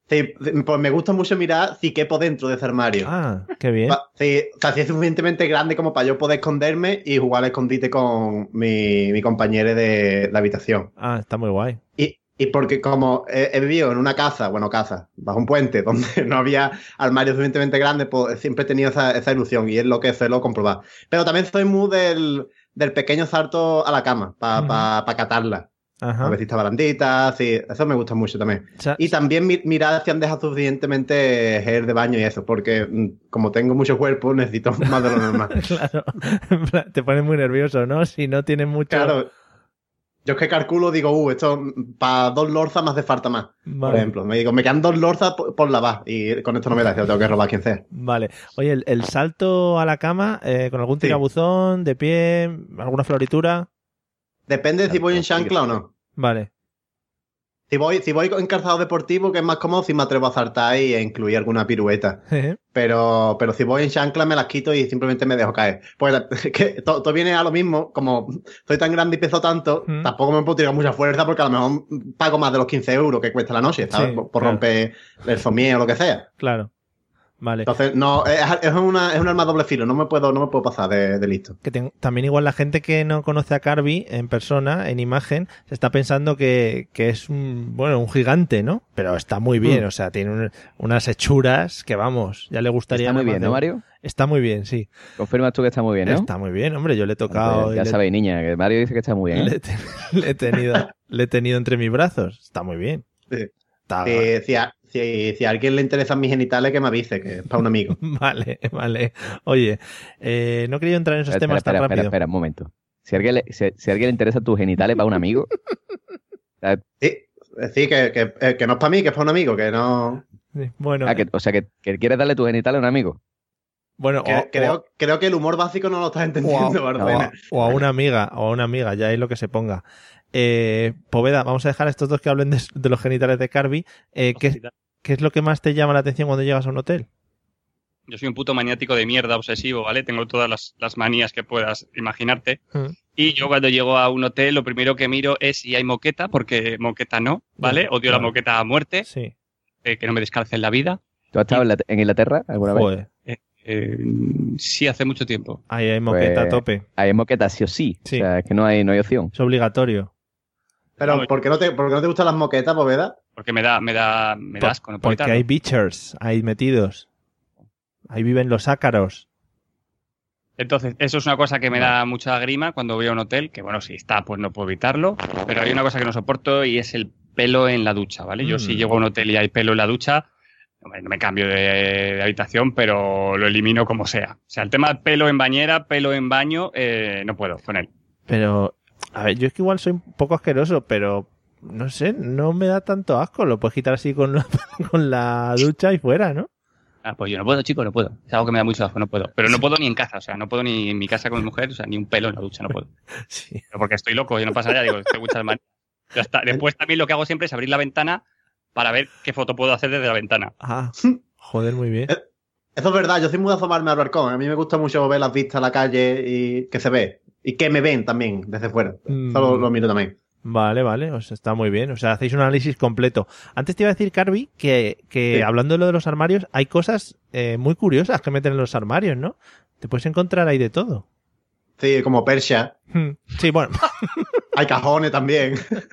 Sí, pues me gusta mucho mirar si quepo dentro de ese armario. Ah, qué bien. Sí, o sea, si es suficientemente grande como para yo poder esconderme y jugar al escondite con mi, mi compañero de la habitación. Ah, está muy guay. Y, y porque como he, he vivido en una casa, bueno, casa, bajo un puente, donde no había armarios suficientemente grandes, pues siempre he tenido esa, esa ilusión y es lo que suelo comprobar. Pero también soy muy del, del pequeño salto a la cama, para Ujú. pa, pa catarla. Ajá. A veces está barandita, sí, eso me gusta mucho también. O sea, Y también mi- mirar si han dejado suficientemente gel de baño y eso, porque mm, como tengo mucho cuerpo, necesito más de lo normal. Claro. En plan, te pones muy nervioso, ¿no? Si no tienes mucho... Claro, yo es que calculo, digo, uh, esto para dos lorzas me hace falta más. Vale. Por ejemplo, me digo, me quedan dos lorzas por, por lavar y con esto no me da, yo tengo que robar a quien sea. Vale. Oye, el, el salto a la cama, eh, con algún tirabuzón, de pie, alguna floritura... Depende de si voy en chancla o no. Vale. Si voy, si voy en calzado deportivo, que es más cómodo, si me atrevo a saltar y a incluir alguna pirueta. Pero, pero si voy en chancla me las quito y simplemente me dejo caer. Pues es que todo, todo viene a lo mismo, como soy tan grande y peso tanto, Mm. tampoco me puedo tirar mucha fuerza porque a lo mejor pago más de los quince euros que cuesta la noche, ¿sabes? Sí, por por claro. romper el somier o lo que sea. Claro. Vale. Entonces, no, es, es, una, es un arma doble filo, no me puedo, no me puedo pasar de, de listo. Que ten- también igual la gente que no conoce a Carby en persona, en imagen, se está pensando que, que es un, bueno, un gigante, ¿no? Pero está muy bien, Mm. o sea, tiene un- unas hechuras que vamos, ya le gustaría... Está muy más bien, de- ¿no, Mario? Está muy bien, sí. Confirmas tú que está muy bien, ¿no? Está muy bien, hombre, yo le he tocado... Pues y ya le- sabéis, niña, que Mario dice que está muy bien. ¿eh? Le, he te- le he tenido, le he tenido entre mis brazos. Está muy bien. Sí. Está Si, si, a, si, si a alguien le interesan mis genitales, que me avise, que es para un amigo. Vale, vale. Oye, eh, no quería entrar en esos Espera, temas espera, tan espera, rápido. espera, un momento. Si a alguien le, si, si a alguien le interesa tus genitales para un amigo, eh, Sí, sí que, que, eh, que no es para mí, que es para un amigo, que no... Sí, Bueno, ah, que- o sea, que, que quieres darle tus genitales a un amigo. bueno, Que- o, creo, o- creo que el humor básico no lo estás o a, entendiendo, o a- Bardena. o a una amiga, o a una amiga, ya es lo que se ponga. Eh, Poveda, vamos a dejar a estos dos que hablen de, de los genitales de Carby. Eh, ¿qué, ¿Qué es lo que más te llama la atención cuando llegas a un hotel? Yo soy un puto maniático de mierda, obsesivo, ¿vale? Tengo todas las, las manías que puedas imaginarte. Mm. Y yo cuando llego a un hotel, lo primero que miro es si hay moqueta, porque moqueta no, ¿vale? Ya, Odio la claro. moqueta a muerte, Sí. eh, que no me descalce en la vida. ¿Tú has estado en, la- en Inglaterra alguna vez? Joder, Eh, eh, sí, hace mucho tiempo. ahí hay moqueta a Pues, tope. Hay moqueta sí o sí. Sí. O sea, es que no hay, no hay opción. Es obligatorio. Pero, ¿por qué, no te, ¿por qué no te gustan las moquetas, Poveda? Porque me da, me da, me da asco, no puedo Porque evitarlo. hay beachers ahí metidos. Ahí viven los ácaros. Entonces, eso es una cosa que me da mucha grima cuando voy a un hotel, que bueno, si está, pues no puedo evitarlo, pero hay una cosa que no soporto y es el pelo en la ducha, ¿vale? Yo Mm. si llego a un hotel y hay pelo en la ducha, no me, no me cambio de, de habitación, pero lo elimino como sea. O sea, el tema de pelo en bañera, pelo en baño, eh, no puedo con él. Pero, a ver, yo es que igual soy un poco asqueroso, pero no sé, no me da tanto asco. Lo puedes quitar así con la, con la ducha y fuera, ¿no? Ah, pues yo no puedo, chico, no puedo. Es algo que me da mucho asco, no puedo. Pero no puedo ni en casa, o sea, no puedo ni en mi casa con mi mujer, o sea, ni un pelo en la ducha, no puedo. Sí. Pero porque estoy loco, yo no pasa nada, digo, tengo muchas manías. Ya está. Después también lo que hago siempre es abrir la ventana para ver qué foto puedo hacer desde la ventana. Ah, joder, muy bien. Eso es verdad, yo soy muy de asomarme al balcón. A mí me gusta mucho ver las vistas a la calle y que se ve. Y que me ven también desde fuera. Mm. Eso lo, lo miro también. Vale, vale, o sea, está muy bien. O sea, hacéis un análisis completo. Antes te iba a decir, Carby, que, que Sí. hablando de lo de los armarios, hay cosas eh, muy curiosas que meten en los armarios, ¿no? Te puedes encontrar ahí de todo. Sí, como Persia. Hmm. Sí, bueno, Hay cajones también.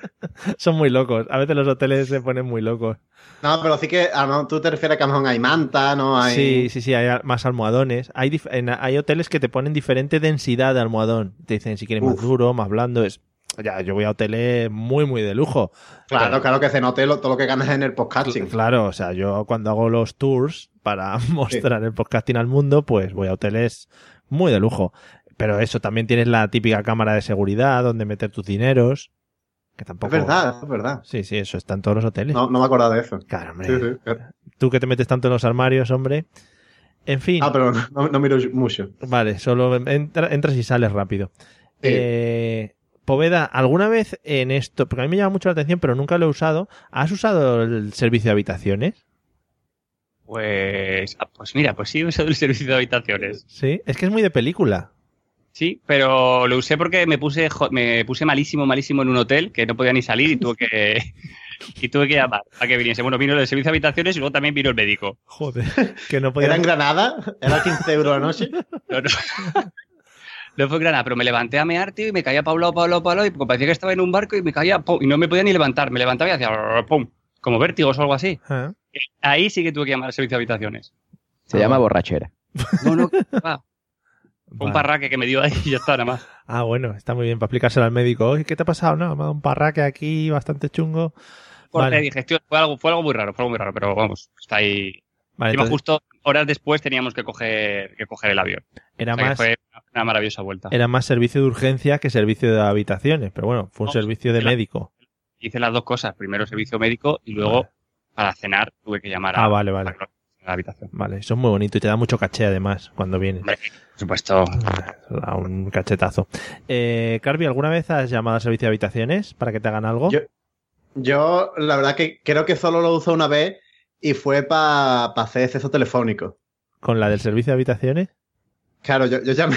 son muy locos. A veces los hoteles se ponen muy locos. No, pero sí que a lo mejor tú te refieres a que a lo mejor hay manta, ¿no? Hay... Sí, sí, sí, hay a- más almohadones. Hay, dif- en- hay hoteles que te ponen diferente densidad de almohadón. Te dicen si quieres más Uf. duro, más blando. Es... Ya, yo voy a hoteles muy, muy de lujo. Claro, Pero- claro que se note lo- todo lo que ganas en el podcasting. Claro, o sea, yo cuando hago los tours para mostrar el podcasting al mundo, pues voy a hoteles muy de lujo. Pero eso, también tienes la típica cámara de seguridad donde meter tus dineros. Que tampoco... Es verdad, es verdad. Sí, sí, eso está en todos los hoteles. No, no me acordaba de eso. Claro, hombre. Sí, sí. Tú que te metes tanto en los armarios, hombre. En fin. Ah, pero no, no miro mucho. Vale, solo entra- entras y sales rápido. Sí. Eh, Poveda, ¿alguna vez en esto, porque a mí me llama mucho la atención, pero nunca lo he usado, ¿has usado el servicio de habitaciones? Pues, ah, pues mira, pues sí he usado el servicio de habitaciones. Sí, es que es muy de película. Sí, pero lo usé porque me puse jo- me puse malísimo, malísimo en un hotel que no podía ni salir y tuve que Y tuve que llamar a que viniese. Bueno, vino el servicio de habitaciones y luego también vino el médico. Joder, que no podía... ¿Era en Granada? ¿Era quince euros a la noche? No, no. No fue en Granada, pero me levanté a mear, tío, y me caía para un lado, para un lado, para un lado, y porque parecía que estaba en un barco y me caía, pum, y no me podía ni levantar. Me levantaba y hacía, pum, como vértigos o algo así. ¿Eh? Ahí sí que tuve que llamar al servicio de habitaciones. Se ah, llama borrachera. No, no, va. Fue un parraque que me dio ahí y ya está, nada más. Ah, bueno, está muy bien para explicárselo al médico. Oye, ¿qué te ha pasado? No, me ha dado un parraque aquí bastante chungo. Porque vale. digestión fue algo, fue algo muy raro, fue algo muy raro, pero vamos, está ahí. Vale, Encima, entonces... justo horas después teníamos que coger, que coger el avión. Era o sea, más... fue una maravillosa vuelta. Era más servicio de urgencia que servicio de habitaciones, pero bueno, fue un no, servicio de médico. Hice las dos cosas, primero servicio médico y luego vale. para cenar tuve que llamar a, ah, vale, vale. a la habitación. Vale, eso es muy bonito y te da mucho caché además cuando vienes. Hombre, por supuesto. Da un cachetazo. Eh, Carvi, ¿alguna vez has llamado al servicio de habitaciones para que te hagan algo? Yo, yo la verdad que creo que solo lo usé una vez y fue para pa hacer exceso telefónico. ¿Con la del servicio de habitaciones? Claro, yo, yo llamé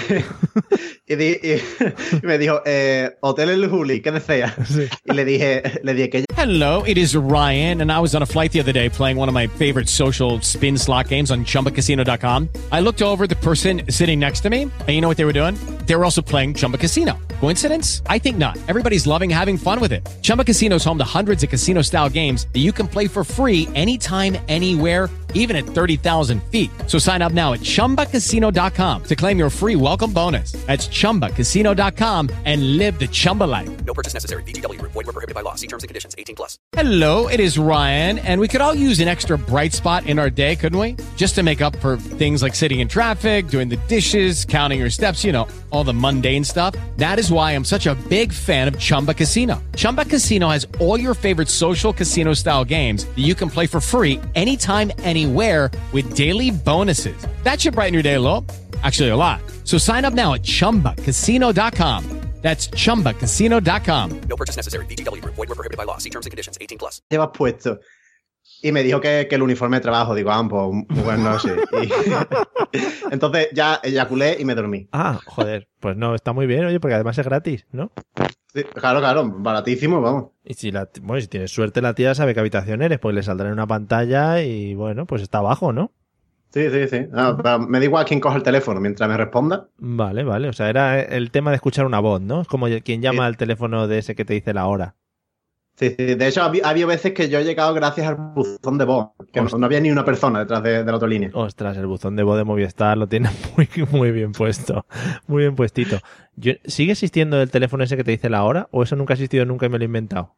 y, di, y, y me dijo, eh, Hotel El Juli, ¿qué deseas? Sí. Y le dije, le dije que... Hello, it is Ryan, and I was on a flight the other day playing one of my favorite social spin slot games on Chumba Casino dot com. I looked over at the person sitting next to me, and you know what they were doing? They were also playing Chumba Casino. Coincidence? I think not. Everybody's loving having fun with it. Chumba Casino is home to hundreds of casino-style games that you can play for free anytime, anywhere, even at thirty thousand feet. So sign up now at Chumba Casino dot com to claim your free welcome bonus. That's Chumba Casino dot com and live the Chumba life. No purchase necessary. V G W. Void where prohibited by law. See terms and conditions. eighteen plus. Hello, it is Ryan, and we could all use an extra bright spot in our day, couldn't we? Just to make up for things like sitting in traffic, doing the dishes, counting your steps, you know, all the mundane stuff. That is why I'm such a big fan of Chumba Casino. Chumba Casino has all your favorite social casino-style games that you can play for free anytime, anywhere with daily bonuses. That should brighten your day a little. Actually, a lot. So sign up now at Chumba Casino dot com. That's Chumba Casino dot com. No purchase necessary. V G W. Void where prohibited by law. See terms and conditions. eighteen plus. Llevas puesto. Y me dijo que, que el uniforme de trabajo. Digo, ah, pues muy buenas noches. Y... Entonces ya eyaculé y me dormí. Ah, joder. Pues no, está muy bien, oye, porque además es gratis, ¿no? Sí, claro, claro. Baratísimo, vamos. Y si, la, bueno, si tienes suerte, la tía sabe qué habitación eres, pues le saldrá en una pantalla y bueno, pues está abajo, ¿no? Sí, sí, sí. No, me da igual quién coja el teléfono mientras me responda. Vale, vale. O sea, era el tema de escuchar una voz, ¿no? Es como quien llama sí. al teléfono de ese que te dice la hora. Sí, sí. De hecho, ha habido veces que yo he llegado gracias al buzón de voz. Que no, no había ni una persona detrás de, de la otra línea. Ostras, el buzón de voz de Movistar lo tiene muy, muy bien puesto. Muy bien puestito. Yo, ¿Sigue existiendo el teléfono ese que te dice la hora? ¿O eso nunca ha existido nunca y me lo he inventado?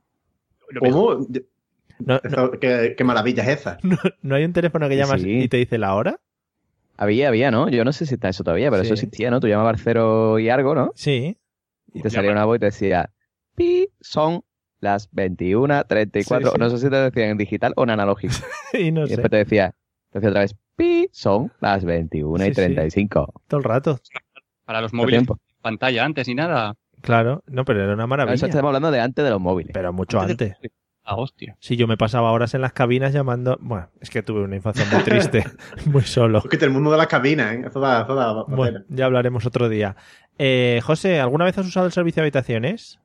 ¿Cómo? No, Eso, no, ¿qué, qué maravilla es esa? No, ¿no hay un teléfono que llamas sí. y te dice la hora? Había, había, ¿no? Yo no sé si está eso todavía, pero sí. eso existía, ¿no? Tú llamabas al cero y algo, ¿no? Sí. Y te salía una voz y te decía, pi, son las veintiuna treinta y cuatro. Sí, sí. No sé si te decían en digital o en analógico. y no y sé. después te decía, te decía otra vez, pi, son las veintiuna y treinta y cinco. Sí. Todo el rato. Para los móviles, pantalla antes ni nada. Claro, no, pero era una maravilla. Eso estamos hablando de antes de los móviles. Pero mucho antes. antes. Ah, hostia. Sí, yo me pasaba horas en las cabinas llamando... Bueno, es que tuve una infancia muy triste, muy solo. Es que el mundo de las cabinas, ¿eh? Eso da, eso da bueno, ya hablaremos otro día. Eh, José, ¿alguna vez has usado el servicio de habitaciones?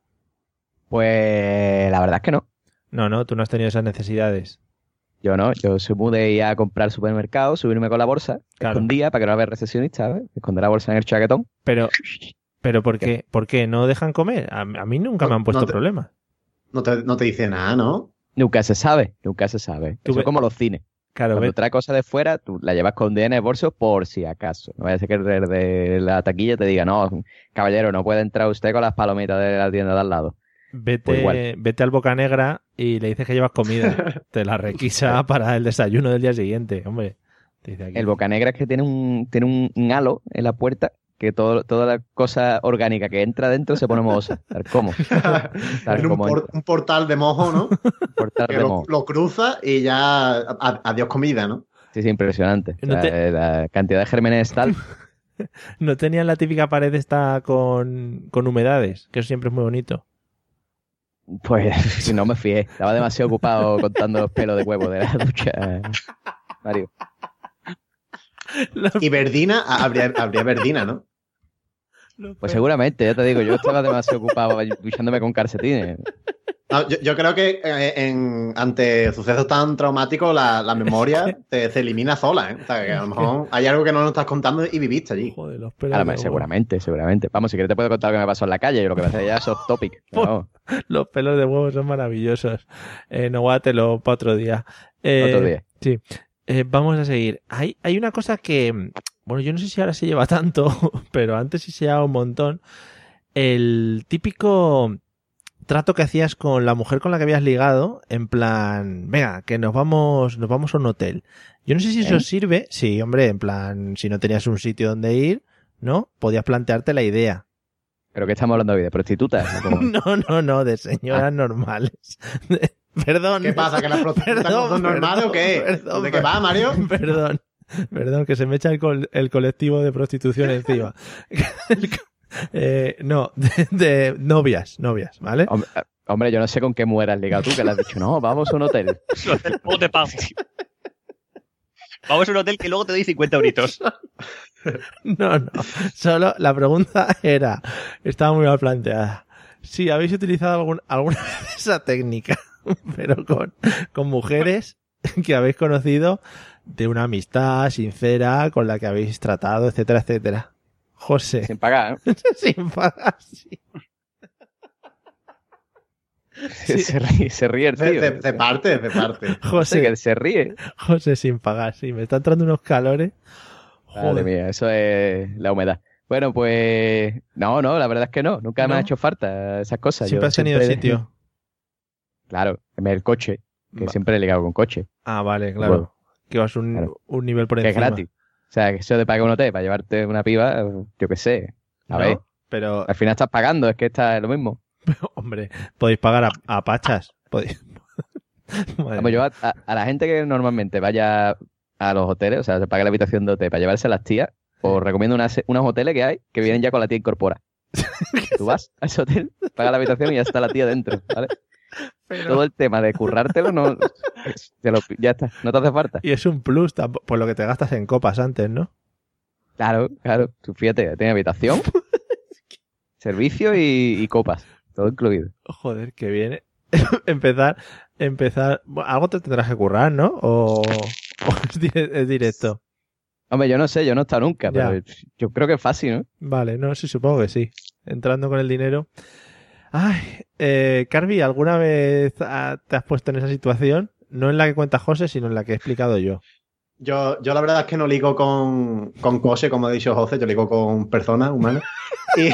Pues la verdad es que no. No, no, tú no has tenido esas necesidades. Yo no, yo se mudé y a comprar al supermercado, subirme con la bolsa, claro. escondía para que no haya recesionista, ¿sabes? Esconder la bolsa en el chaquetón. Pero, pero ¿por qué? ¿Por qué? ¿No dejan comer? A, a mí nunca no, me han puesto no te... problemas. No te, no te dice nada, ¿no? Nunca se sabe, nunca se sabe. Eso es como los cines. Claro, Cuando ve... traes cosas de fuera, tú la llevas escondida en el bolso por si acaso. No vaya a ser que el de la taquilla te diga, no, caballero, no puede entrar usted con las palomitas de la tienda de al lado. Vete, vete al Bocanegra y le dices que llevas comida. Te la requisa para el desayuno del día siguiente, hombre. Te dice aquí. El Bocanegra es que tiene un, tiene un, un halo en la puerta que todo, toda la cosa orgánica que entra dentro se pone mohosa. Tal como. Tal en como un, por, un portal de mojo, ¿no? portal que de lo, mojo. lo cruza y ya adiós comida, ¿no? Sí, sí, impresionante. No o sea, te... La cantidad de gérmenes tal. ¿No tenían la típica pared esta con, con humedades? Que eso siempre es muy bonito. Pues si no me fié. Estaba demasiado ocupado contando los pelos de huevo de la ducha, Mario. Y Verdina, habría, habría Verdina, ¿no? Pues seguramente, ya te digo, yo estaba demasiado ocupado duchándome con calcetines. No, yo, yo creo que eh, en, ante sucesos tan traumáticos la, la memoria te, se elimina sola, ¿eh? O sea, que a lo mejor hay algo que no nos estás contando y viviste allí. Joder, los pelos Claro, de seguramente, seguramente. Vamos, si quieres te puedo contar lo que me pasó en la calle, yo lo que me hace ya es off topic. No. Los pelos de huevo son maravillosos. Eh, no guátelo para otro día. Eh, Otro día. Sí. Eh, vamos a seguir. Hay, hay una cosa que, bueno, yo no sé si ahora se lleva tanto, pero antes sí se llevaba un montón. El típico trato que hacías con la mujer con la que habías ligado, en plan, venga, que nos vamos, nos vamos a un hotel. Yo no sé si eso ¿Eh? sirve. Sí, hombre, en plan, si no tenías un sitio donde ir, ¿no? Podías plantearte la idea. ¿Pero qué estamos hablando hoy? ¿De prostitutas? ¿O cómo? No, no, no, de señoras Ah. normales. De- Perdón. ¿Qué pasa? ¿Que las prostitutas no son normales o qué? Perdón, ¿De qué va, Mario? Perdón, perdón, que se me echa el, col- el colectivo de prostitución encima. El co- eh, no, de, de novias, novias, ¿vale? Hombre, eh, hombre, yo no sé con qué mujer has ligado tú, que le has dicho, no, vamos a un hotel. Luego te pago. Vamos a un hotel que luego te doy cincuenta euritos. No, no, solo la pregunta era, estaba muy mal planteada. Sí, habéis utilizado algún, alguna vez esa técnica, pero con, con mujeres que habéis conocido de una amistad sincera, con la que habéis tratado, etcétera, etcétera. José. Sin pagar. Sin pagar, sí. Sí. Se, ríe, se ríe el tío. De, de, de parte, de parte. José, que se ríe. José sin pagar, sí, me está entrando unos calores. Madre Joder. mía, eso es la humedad. Bueno, pues no, no, la verdad es que no. Nunca me ¿No? ha hecho falta esas cosas. Siempre Yo has tenido siempre- sitio. Claro, en el coche, que Va. siempre he ligado con coche. Ah, vale, claro. Bueno. Que vas un, Claro. un nivel por Que es encima. gratis. O sea, que eso de pagar un hotel para llevarte una piba, yo qué sé. A ¿No? ver, Pero, al final estás pagando, es que está lo mismo. hombre, podéis pagar a, a pachas. Podéis... Madre Vamos, yo mía. a, a- a la gente que normalmente vaya a los hoteles, o sea, se paga la habitación de hotel para llevarse a las tías, os recomiendo unas, unos hoteles que hay que vienen ya con la tía incorpora. Tú vas a ese hotel, pagas la habitación y ya está la tía dentro, ¿vale? Pero- Todo el tema de currártelo no, te lo- ya está, no te hace falta. Y es un plus, tampo- por lo que te gastas en copas antes, ¿no? Claro, claro, tú fíjate, tiene habitación, servicio y, y copas, todo incluido. Joder, que viene. empezar, empezar. Bueno, algo te tendrás que currar, ¿no? O, o es, dire- es directo. Hombre, yo no sé, yo no he estado nunca, Ya. pero yo creo que es fácil, ¿no? Vale, no, sí, supongo que sí. Entrando con el dinero. Ay, eh, Carvi, ¿alguna vez ah, te has puesto en esa situación? No en la que cuenta José, sino en la que he explicado yo. Yo, yo la verdad es que no ligo con, con coche, como ha dicho José, yo ligo con personas humanas. Y,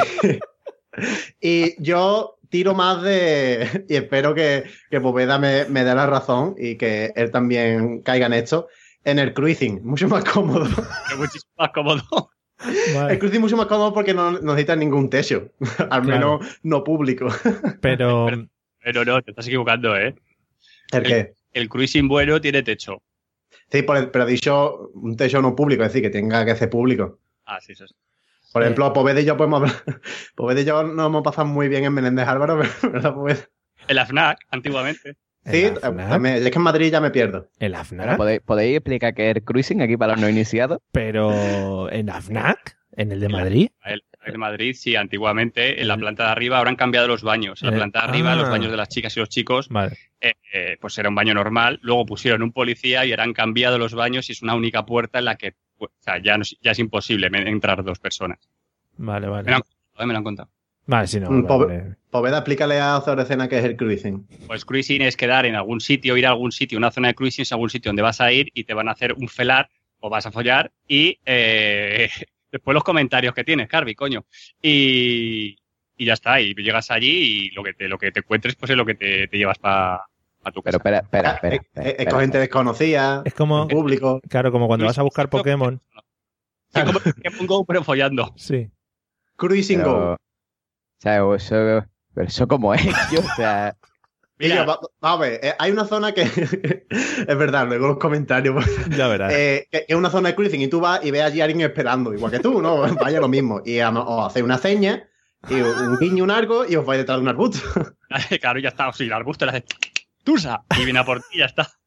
y yo tiro más de... Y espero que, que Poveda me, me dé la razón y que él también caiga en esto. En el cruising, mucho más cómodo. Es muchísimo más cómodo. Vale. El cruising mucho más cómodo porque no necesitas ningún techo. Al menos no público. Pero, Pero no, te estás equivocando, ¿eh? ¿El qué? El cruising bueno tiene techo. Sí, por el- pero he dicho un techo no público, es decir, que tenga que ser público. Ah, sí, eso es. Por Eh. ejemplo, Poveda y yo podemos hablar. Poveda y yo nos hemos pasado muy bien en Menéndez Álvaro, pero ¿verdad, Poveda? El AFNAC, antiguamente. Sí, ¿El AFNAC? también- es que en Madrid ya me pierdo. ¿en Ahora, AFNAC? ¿podéis, ¿Podéis explicar qué es el cruising aquí para los no iniciados? Pero, ¿en AFNAC? ¿En el de Madrid? El, el de Madrid, sí, antiguamente en la planta de arriba habrán cambiado los baños. En la Eh, planta de arriba, ah. los baños de las chicas y los chicos, Vale. eh, eh, pues era un baño normal. Luego pusieron un policía y han cambiado los baños y es una única puerta en la que pues, o sea, ya, no es- ya es imposible me- entrar dos personas. Vale, Me lo vale. han, contado, me lo han contado. Vale, si no. Mm, vale, Pove- vale. Poveda, explícale a Zorecena qué es el cruising. Pues cruising es quedar en algún sitio, ir a algún sitio, una zona de cruising es algún sitio donde vas a ir y te van a hacer un felar o vas a follar y eh, después los comentarios que tienes, Carvi, coño. Y, y ya está, y llegas allí y lo que te, lo que te encuentres pues es lo que te, te llevas para tu Pero casa. espera, espera, Ah, espera. es, espera, es espera. con gente desconocida, Es como, en público. claro, como cuando vas a buscar Pokémon. Sí, como Pokémon Go, pero follando. Sí. Cruising Pero, Go. o sea, o eso, pero eso como es, tío, o sea, Y yo, va- vamos a ver, eh, hay una zona que es verdad, luego los comentarios. Ya verás. eh, que que es una zona de cruising y tú vas y ves allí a alguien esperando, igual que tú, ¿no? Vaya lo mismo. Y a- os hacéis una seña, y un guiño, un arco, y os vais detrás de un arbusto. Claro, ya está, o sea, el arbusto le hace ¡Tusa! Y viene a por ti y ya está.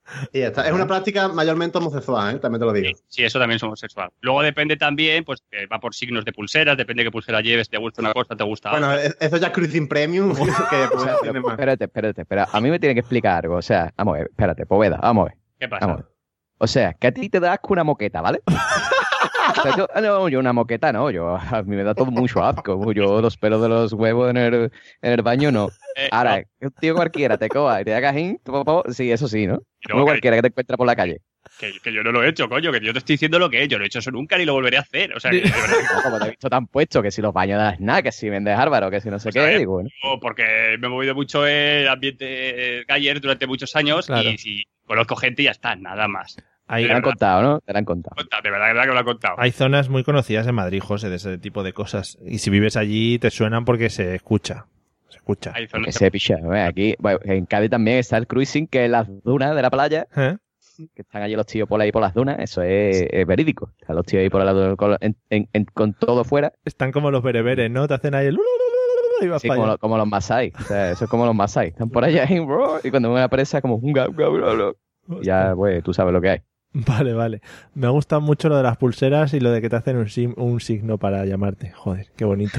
Y ya está. Es una práctica mayormente homosexual, ¿eh? También te lo digo. Sí, sí, eso también es homosexual. Luego depende también, pues que va por signos de pulseras, depende de qué pulsera lleves, te gusta una cosa, te gusta Bueno, otra. eso ya es Cruising Premium. que O sea, pero, espérate, espérate, espera. A mí me tiene que explicar algo. O sea, vamos a ver, espérate, Poveda, vamos a ver. ¿Qué pasa? Vamos a ver. O sea, que a ti te da asco una moqueta, ¿vale? O sea, yo, no, yo una moqueta no, yo, a mí me da todo mucho asco. Yo los pelos de los huevos en el, en el baño no. Eh, Ahora, no. que un tío cualquiera te coja y te haga jín, po, po, sí, eso sí, ¿no? No, No que- cualquiera que te encuentra por la calle. Que, que yo no lo he hecho, coño, que yo te estoy diciendo lo que he hecho. No he hecho eso nunca ni lo volveré a hacer. O sea, que, de verdad, No, como te he visto tan puesto, que si los baños de las snacks, que si vendes Álvaro, que si no sé Pues qué, a ver, digo, bueno. yo, porque me he movido mucho en el ambiente galler durante muchos años Claro. y si conozco gente y ya está, nada más. Hay, Te lo han contado, ¿no? Te lo han contado. De verdad, de verdad que me lo han contado. hay zonas muy conocidas en Madrid, José, de ese tipo de cosas. Y si vives allí, te suenan porque se escucha. Se escucha. Hay zonas Que se picha. Bueno, aquí, bueno, en Cádiz también está el cruising, que es las dunas de la playa, ¿Eh? que están allí los tíos por ahí por las dunas, eso es, es verídico. Están los tíos ahí por la duna con, en- en- en- con todo fuera. Están como los bereberes, ¿no? Te hacen ahí el... Y vas Sí, para como, allá. lo- como los masai. O sea, eso es como los masai. Están por allá ahí, bro, y cuando ven una presa, como un gab, gab, gab, gab. Y ya, pues, tú sabes lo que hay. Vale, vale. Me gusta mucho lo de las pulseras y lo de que te hacen un, sim- un signo para llamarte. Joder, qué bonito.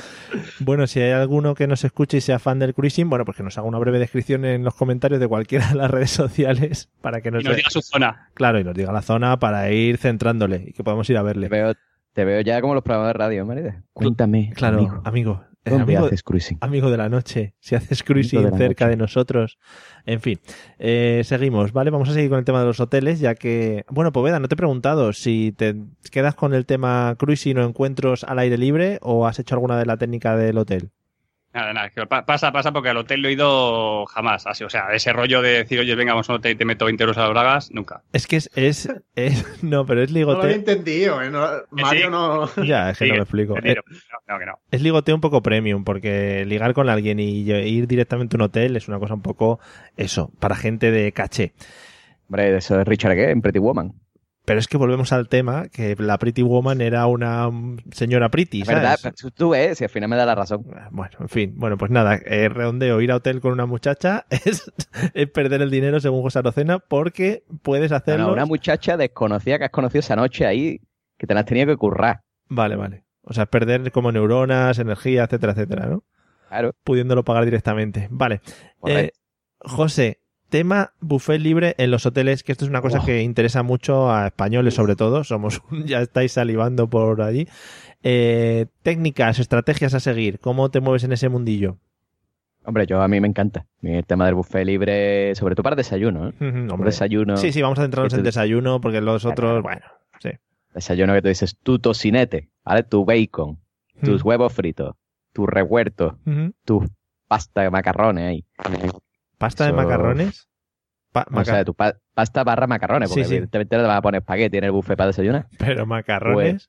Bueno, si hay alguno que nos escuche y sea fan del cruising, bueno, pues que nos haga una breve descripción en los comentarios de cualquiera de las redes sociales para que nos, Y nos diga su zona. Claro, y nos diga la zona para ir centrándole y que podamos ir a verle. Te veo, te veo ya como los programas de radio, Marida. Cuéntame, Claro, amigo, amigo. eh, ¿dónde amigo, haces cruising? amigo de la noche, si haces cruising Amigo de la cerca noche. de nosotros. En fin, eh, seguimos, ¿vale? Vamos a seguir con el tema de los hoteles, ya que... Bueno, Poveda, no te he preguntado si te quedas con el tema cruising o encuentros al aire libre o has hecho alguna de la técnica del hotel. Nada, nada, que pa- pasa, pasa, porque al hotel no he ido jamás. Así, o sea, ese rollo de decir, oye, venga, vamos a un hotel y te meto veinte euros a las bragas, nunca. Es que es... es, es- no, pero es No lo he ligoteo... entendido, ¿eh? No- Mario sí. no... Ya, es que Sí, no me explico. que Eh, no, no, que no. Es ligoteo un poco premium, porque ligar con alguien y ir directamente a un hotel es una cosa un poco... Eso, para gente de caché. Hombre, eso es Richard Gere en Pretty Woman. Pero es que volvemos al tema, que la Pretty Woman era una mm, señora Pretty, Es ¿sabes? verdad, tú- tú ves, si al final me da la razón. Bueno, en fin, bueno, pues nada, eh, redondeo, ir a hotel con una muchacha es, es perder el dinero según José Arocena, porque puedes No, hacerlo... no, una muchacha desconocida que has conocido esa noche ahí, que te la has tenido que currar. Vale, vale. O sea, perder como neuronas, energía, etcétera, etcétera, ¿no? Claro. Pudiéndolo pagar directamente. Vale. Eh, Correcto. José, tema buffet libre en los hoteles, que esto es una cosa Oh. que interesa mucho a españoles sobre todo, somos un- ya estáis salivando por allí. Eh, técnicas, estrategias a seguir, ¿cómo te mueves en ese mundillo? Hombre, yo a mí me encanta. El tema del buffet libre, sobre todo para desayuno, ¿eh? Ujú, Un hombre. desayuno. Sí, sí, vamos a centrarnos que en tú- desayuno porque los otros, bueno, sí. Desayuno que tú dices, tu tocinete, ¿vale? Tu bacon, tus Mm. huevos fritos, tu revuelto, Ujú. tu pasta de macarrones ahí. ¿Pasta de Eso- macarrones? Pa- O maca- sea, tu pa- pasta barra macarrones, porque Sí, sí. evidentemente no te vas a poner espagueti en el buffet para desayunar. Pero macarrones.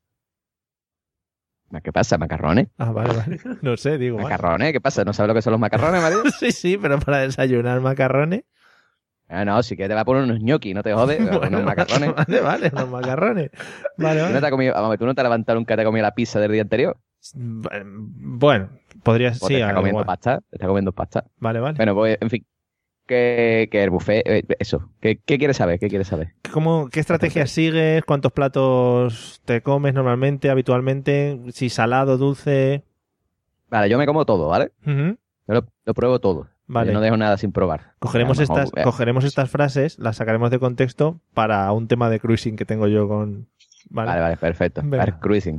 ¿Qué pasa? ¿Macarrones? Ah, vale, vale. No sé, digo. vale. ¿Macarrones? ¿Qué pasa? ¿No sabes lo que son los macarrones, Mario? Sí, sí, pero para desayunar macarrones. Ah, no, si quieres te va a poner unos ñoquis, no te jodes, Bueno, unos macarrones. Vale, vale, unos macarrones. Vale, ¿Tú vale. no te has comido, vamos, ¿tú no te has levantado nunca te has comido la pizza del día anterior? Bueno, podría O sí. te está algo comiendo igual. pasta, te está comiendo pasta. Vale, vale. Bueno, pues, en fin, que, que el buffet, eh, eso, ¿qué, ¿qué quieres saber? ¿Qué quieres saber? ¿Cómo, ¿Qué estrategias sigues? ¿Cuántos platos te comes normalmente, habitualmente? Si salado, dulce. Vale, yo me como todo, ¿vale? Ujú. Yo lo, lo pruebo todo. Vale. Yo no dejo nada sin probar. Cogeremos, A lo mejor, estas, eh, cogeremos estas frases, las sacaremos de contexto para un tema de cruising que tengo yo con... Vale, Vale, vale, perfecto. Venga. Para cruising.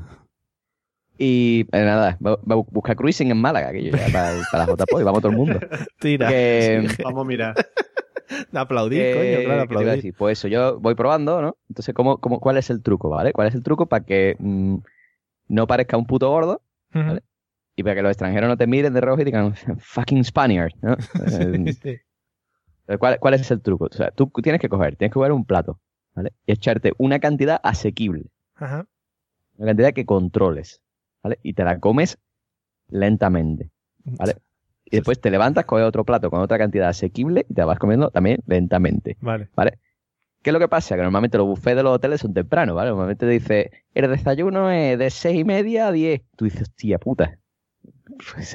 Y eh, nada, va, va a buscar cruising en Málaga, que yo ya para, para la J P O y vamos todo el mundo. Tira. Que- Sí. Vamos a mirar. Aplaudir, Eh, coño, claro, ¿qué te iba a aplaudir. decir? Pues eso, yo voy probando, ¿no? Entonces, ¿cómo, cómo, ¿cuál es el truco, vale? ¿Cuál es el truco para que mm, no parezca un puto gordo Ujú. ¿vale? y para que los extranjeros no te miren de rojo y digan fucking Spaniard, ¿no? Eh, Sí. ¿cuál, ¿Cuál es el truco? O sea, tú tienes que coger, tienes que coger un plato, ¿vale? Y echarte una cantidad asequible, Ajá. una cantidad que controles, ¿vale? Y te la comes lentamente, ¿vale? Y después te levantas, coges otro plato con otra cantidad asequible y te la vas comiendo también lentamente. Vale. ¿Vale? ¿Qué es lo que pasa? Que normalmente los buffets de los hoteles son tempranos, ¿vale? Normalmente te dice, el desayuno es de seis y media a diez. Tú dices, hostia puta. Pues,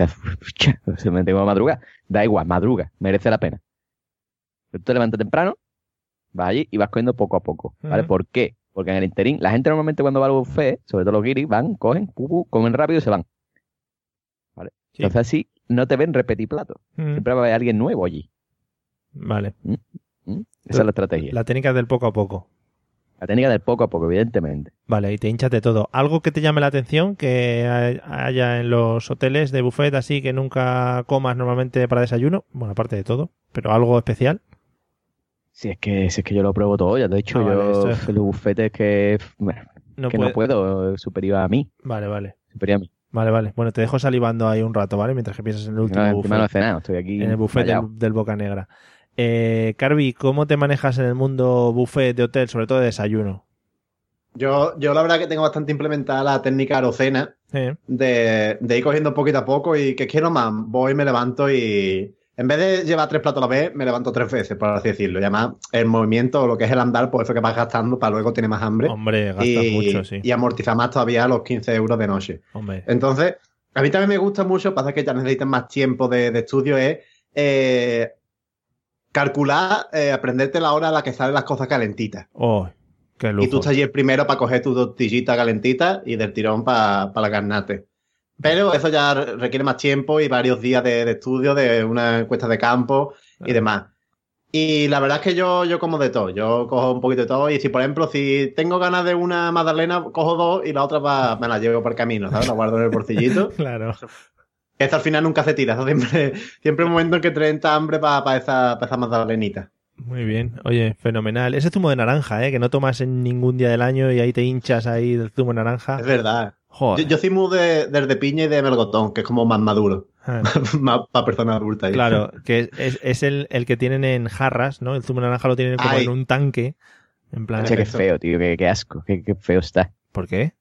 se me tengo que madrugar. Da igual, madruga, merece la pena. Pero tú te levantas temprano, Vas allí y vas cogiendo poco a poco, ¿vale? Ujú. ¿Por qué? Porque en el interín, la gente normalmente cuando va al buffet, sobre todo los guiris, van, cogen, pu, pu, comen rápido y se van. ¿Vale? Sí. Entonces así no te ven repetir platos. Ujú. Siempre va a haber alguien nuevo allí. Vale. ¿Mm? ¿Mm? Esa es la estrategia. La técnica del poco a poco. La técnica del poco a poco, evidentemente. Vale, y te hinchas de todo. ¿Algo que te llame la atención que hay- haya en los hoteles de buffet así que nunca comas normalmente para desayuno? Bueno, aparte de todo, pero algo especial. Si es que, si es que yo lo pruebo todo, ya te he dicho, Ah, vale, yo esto es- los bufetes que, bueno, No que puede- no puedo, superior a mí. Vale, vale. Superior a mí. Vale, vale. Bueno, te dejo salivando ahí un rato, ¿vale? Mientras que piensas en el último No, encima no he buffet. cenado, estoy aquí En el buffet rayado. del, del Boca Negra. Eh, Carvi, ¿cómo te manejas en el mundo buffet de hotel, sobre todo de desayuno? Yo, yo la verdad que tengo bastante implementada la técnica arocena Eh, de, de ir cogiendo poquito a poco y que quiero más, voy, me levanto y en vez de llevar tres platos a la vez, me levanto tres veces, por así decirlo. Y además, el movimiento o lo que es el andar, pues eso que vas gastando para luego tener más hambre. Hombre, gastas y, mucho, sí. y amortizar más todavía los quince euros de noche. Hombre. Entonces, a mí también me gusta mucho, pasa que ya necesitan más tiempo de, de estudio, es eh, calcular, eh, aprenderte la hora a la que salen las cosas calentitas. Oh, qué lujo. Y tú estás allí el primero para coger tu tortillita calentita y del tirón para la carnate. Pero eso ya re- requiere más tiempo y varios días de, de estudio, de una encuesta de campo y demás. Y la verdad es que yo, yo como de todo. Yo cojo un poquito de todo y si, por ejemplo, si tengo ganas de una magdalena, cojo dos y la otra va- me la llevo por el camino, ¿sabes? La guardo en el bolsillito. Claro. Esto al final nunca se tira. Eso siempre, siempre hay un momento en que te entra hambre para esa, pa esa magdalenita. Muy bien. Oye, fenomenal. Ese zumo de naranja, ¿eh? Que no tomas en ningún día del año y ahí te hinchas ahí del zumo de naranja. Es verdad. Joder. Yo, yo soy muy de, del de piña y de melocotón, que es como más maduro. Ah. Más para personas adultas. ahí. Claro, que es, es, es el, el que tienen en jarras, ¿no? El zumo de naranja lo tienen como Ay. en un tanque. En plan. Che, qué feo, tío, qué, qué asco, qué, qué feo está. ¿Por qué?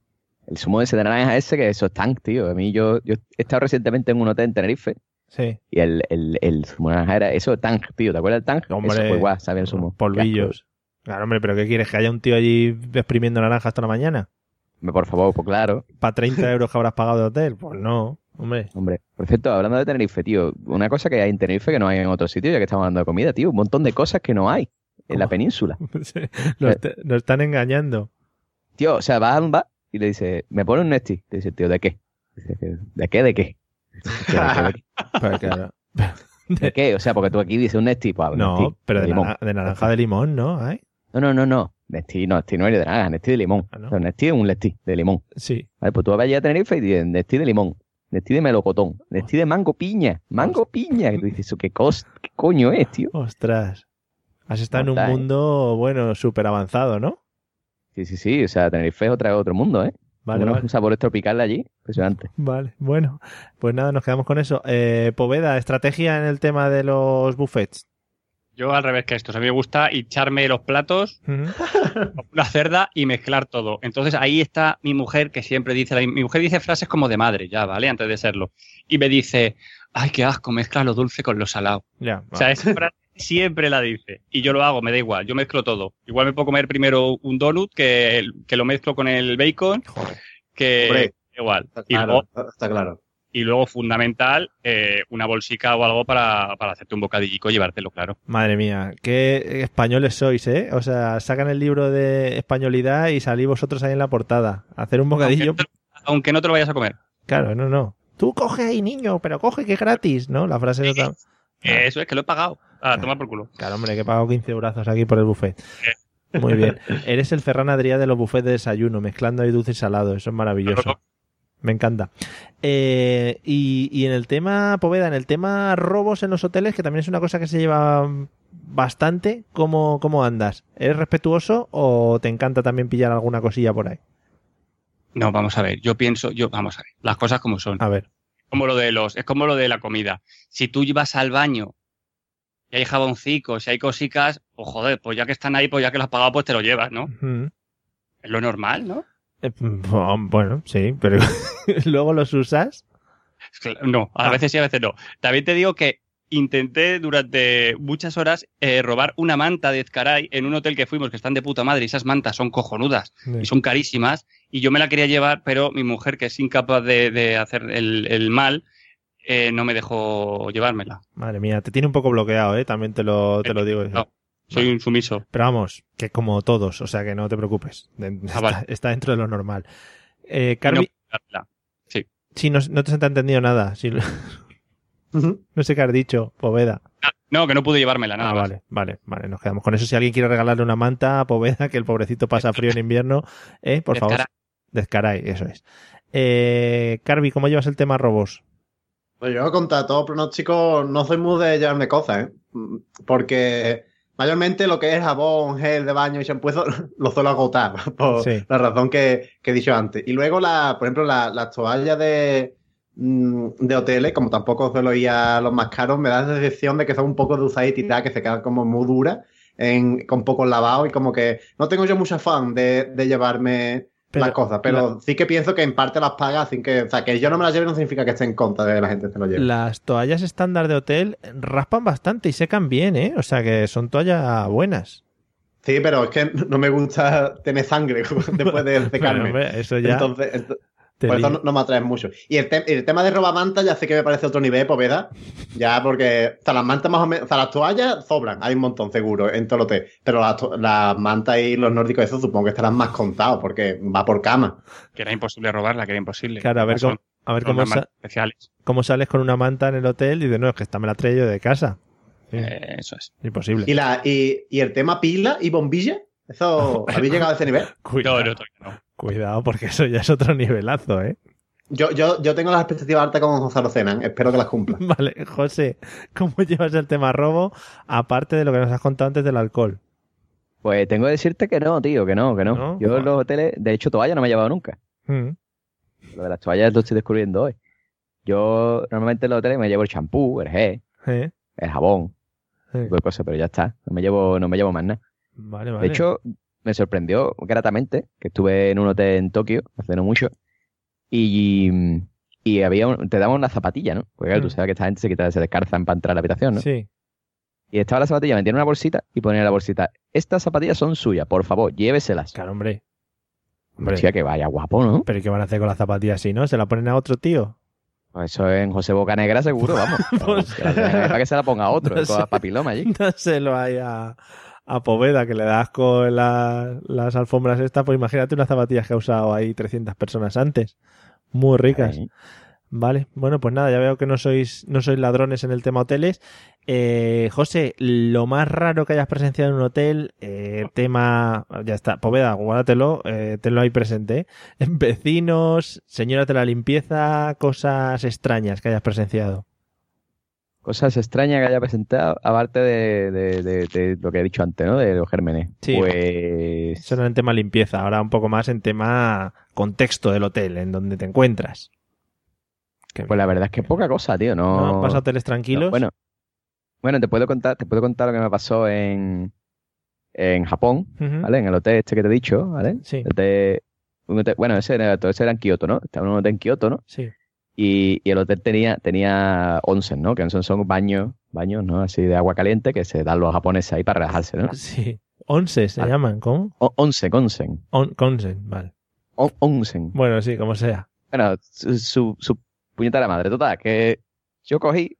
El zumo ese de naranja ese, que eso es tank, tío. A mí yo, yo he estado recientemente en un hotel en Tenerife Sí. y el, el, el zumo de naranja era eso, tank, tío. ¿Te acuerdas del tank? Hombre, eso fue guau, sabía el zumo. Polvillos. Claro, hombre, pero ¿qué quieres? ¿Que haya un tío allí exprimiendo naranjas toda la mañana? Hombre, por favor, pues claro. ¿Para treinta euros que habrás pagado de hotel? Pues no, hombre. Hombre, por cierto, hablando de Tenerife, tío, una cosa que hay en Tenerife que no hay en otro sitio, ya que estamos hablando de comida, tío, un montón de cosas que no hay en la península. Nos, te- nos están engañando. Tío, o sea, vas a un bar y le dices, me pone un Nesti. Te dice, tío, ¿de qué? Dice, ¿de qué? ¿De qué? Tío, ¿de qué? ¿De qué? Pues claro. ¿De qué? O sea, porque tú aquí dices un Nesti, pues No, Nesti, pero de, limón. nara- de naranja de limón, ¿no? ¿Ay? No, no, no, no. Nesti, no, Nesti no es de naranja, Nesti de limón. Ah, ¿no? O sea, Nesti es un Nesti de limón. Sí. Vale, pues tú vas allá a Tenerife y dices, Nesti de limón, Nesti de melocotón, Nesti de mango piña, mango piña. Y tú dices, ¿eso qué, cos qué coño es, tío? Ostras. Has estado en un Mortal, ¿eh? mundo, bueno, súper avanzado, ¿no? Sí, sí, sí. O sea, Tenerife es otra, otro mundo, ¿eh? Vale, Unos vale. sabores tropicales allí, impresionante. Vale, bueno. Pues nada, nos quedamos con eso. Eh, Poveda, estrategia en el tema de los buffets. Yo al revés que esto. O sea, a mí me gusta echarme los platos, Ujú. una cerda y mezclar todo. Entonces ahí está mi mujer que siempre dice, la- mi mujer dice frases como de madre ya, ¿vale? Antes de serlo. Y me dice, ay, qué asco, mezcla lo dulce con lo salado. Ya. O sea, esa frase siempre la dice. Y yo lo hago, me da igual, yo mezclo todo. Igual me puedo comer primero un donut que, que lo mezclo con el bacon, que Hombre, igual. Está Y claro, luego, está claro. y luego fundamental, eh, una bolsica o algo para, para hacerte un bocadillico y llevártelo, claro. Madre mía, qué españoles sois, ¿eh? O sea, sacan el libro de españolidad y salís vosotros ahí en la portada. Hacer un bocadillo. Aunque no te, aunque no te lo vayas a comer. Claro, no, no. Tú coge ahí, niño, pero coge que es gratis, ¿no? La frase de otra. Eh, Eso es que lo he pagado. A tomar por culo. Claro, hombre, que he pagado quince eurazos aquí por el buffet. Muy bien. Eres el Ferran Adrià de los buffets de desayuno, mezclando ahí dulce y salado. Eso es maravilloso. Me encanta. Eh, y, y en el tema, Poveda, en el tema robos en los hoteles, que también es una cosa que se lleva bastante, ¿cómo, cómo andas? ¿Eres respetuoso o te encanta también pillar alguna cosilla por ahí? No, vamos a ver. Yo pienso, yo, vamos a ver. Las cosas como son. A ver. Como lo de los, es como lo de la comida. Si tú vas al baño y hay jaboncicos, si hay cosicas, pues joder, pues ya que están ahí, pues ya que lo has pagado, pues te lo llevas, ¿no? Ujú. Es lo normal, ¿no? Eh, Bueno, sí, pero luego los usas. Es que, no, a Ah. veces sí, a veces no. También te digo que intenté durante muchas horas eh, robar una manta de Ezcaray en un hotel que fuimos, que están de puta madre, y esas mantas son cojonudas Sí. y son carísimas, y yo me la quería llevar, pero mi mujer, que es incapaz de, de hacer el, el mal, eh, no me dejó llevármela. Madre mía, te tiene un poco bloqueado, ¿eh? También te lo, te lo digo. No. Soy un sumiso. Pero vamos, que como todos, o sea que no te preocupes. De- está, Ah, vale. está dentro de lo normal. Eh, Carvi, No, sí. sí, no, no te se te ha entendido nada. Sí. No sé qué has dicho, Poveda. No, que no pude llevármela, nada Ah, más. vale, vale, vale, nos quedamos con eso. Si alguien quiere regalarle una manta a Poveda, que el pobrecito pasa frío en invierno, eh, por favor, Descaray. descaray, eso es. Eh, Carvi, ¿cómo llevas el tema robos? Pues yo, contra todo pronóstico, no soy muy de llevarme cosas, ¿eh? Porque mayormente lo que es jabón, gel de baño y shampoo, eso lo suelo agotar, por Sí. la razón que, que he dicho antes. Y luego, la, por ejemplo, la- las toallas de, mm, de hoteles, como tampoco suelo ir a los más caros, me da la sensación de que son un poco de usar y tirar, que se quedan como muy duras, en, con poco lavado, y como que no tengo yo mucho afán de, de llevarme Pero las cosas, pero la- sí que pienso que en parte las paga sin que, o sea, que yo no me las lleve no significa que esté en contra de que la gente se lo lleve. Las toallas estándar de hotel raspan bastante y secan bien, ¿eh? O sea que son toallas buenas. Sí, pero es que no me gusta tener sangre después de secarme. Bueno, hombre, eso ya Entonces, ent- te por eso lío. no, no me atrae mucho. Y el, te- el tema de robamanta ya sé que me parece otro nivel, Poveda. Ya porque, o sea, las mantas más o menos, o sea, las toallas sobran, hay un montón seguro en todo el hotel. Pero las, to- las mantas y los nórdicos, eso supongo que estarán más contados porque va por cama. Que era imposible robarla, que era imposible. Claro, a ver Son- cómo, a ver son cómo, las sa- marcas especiales. cómo sales con una manta en el hotel y dices, no, es que esta me la traigo yo de casa. Sí, Eh, eso es. imposible. Y, la, y, y el tema pila y bombilla, eso, ¿habéis llegado a ese nivel? Cuidado, No, no, todavía no. cuidado, porque eso ya es otro nivelazo, ¿eh? Yo, yo, yo tengo las expectativas altas con José Rocenan, espero que las cumpla. Vale, José, ¿cómo llevas el tema robo, aparte de lo que nos has contado antes del alcohol? Pues tengo que decirte que no, tío, que no, que no. ¿No? Yo en los hoteles, de hecho, toalla no me he llevado nunca. Mm, Lo de las toallas lo estoy descubriendo hoy. Yo normalmente en los hoteles me llevo el champú, el gel, ¿eh? el jabón, Sí. tipo de cosas, pero ya está. No me llevo, no me llevo más nada. Vale, vale. De hecho, me sorprendió gratamente que estuve en un hotel en Tokio hace no mucho y, y había un- te daban una zapatilla, ¿no? Porque claro, Mm. tú sabes que esta gente se quita, se descalzan para entrar a la habitación, ¿no? Sí. Y estaba la zapatilla, metía en una bolsita y ponía en la bolsita, estas zapatillas son suyas, por favor, lléveselas. Claro, hombre. Hombre, Hostia, que vaya guapo, ¿no? pero ¿y qué van a hacer con las zapatillas así, no? ¿Se la ponen a otro tío? Pues eso en José Bocanegra seguro, vamos. Pues- Que la tenga- para que se la ponga a otro, No con sé. la papiloma allí. Dáselo ahí a, a Poveda, que le da asco en la- las alfombras estas. Pues imagínate unas zapatillas que ha usado ahí trescientas personas antes. Muy ricas. Ahí. Vale, bueno, pues nada, ya veo que no sois, no sois ladrones en el tema hoteles. Eh, José, lo más raro que hayas presenciado en un hotel, eh, tema, ya está, Poveda, guárdatelo, eh, tenlo ahí presente. ¿eh? Vecinos, señoras de la limpieza, cosas extrañas que hayas presenciado. Cosas extrañas que haya presentado, aparte de, de- de- de lo que he dicho antes, ¿no? De los gérmenes. Sí. Pues... Eso era en tema limpieza, ahora un poco más en tema contexto del hotel, en donde te encuentras. Que- Pues la verdad es que poca cosa, tío. No, ¿No? ¿Vas a hoteles tranquilos? No, bueno, bueno, te puedo contar, te puedo contar lo que me pasó en, en Japón, Ujú. ¿vale? En el hotel este que te he dicho, ¿vale? Sí. El hotel- un hotel- bueno, ese era, todo ese era en Kioto, ¿no? Estaba en un hotel en Kioto, ¿no? Sí. Y, y el hotel tenía, tenía onsen, ¿no? Que onsen son baños, baños, ¿no? Así de agua caliente que se dan los japoneses ahí para relajarse, ¿no? Sí. Once se Vale. llaman, ¿cómo? O- onsen, onsen. On, Consen, vale. On- onsen. Bueno, sí, como sea. Bueno, su, su, su puñetera madre, total, que yo cogí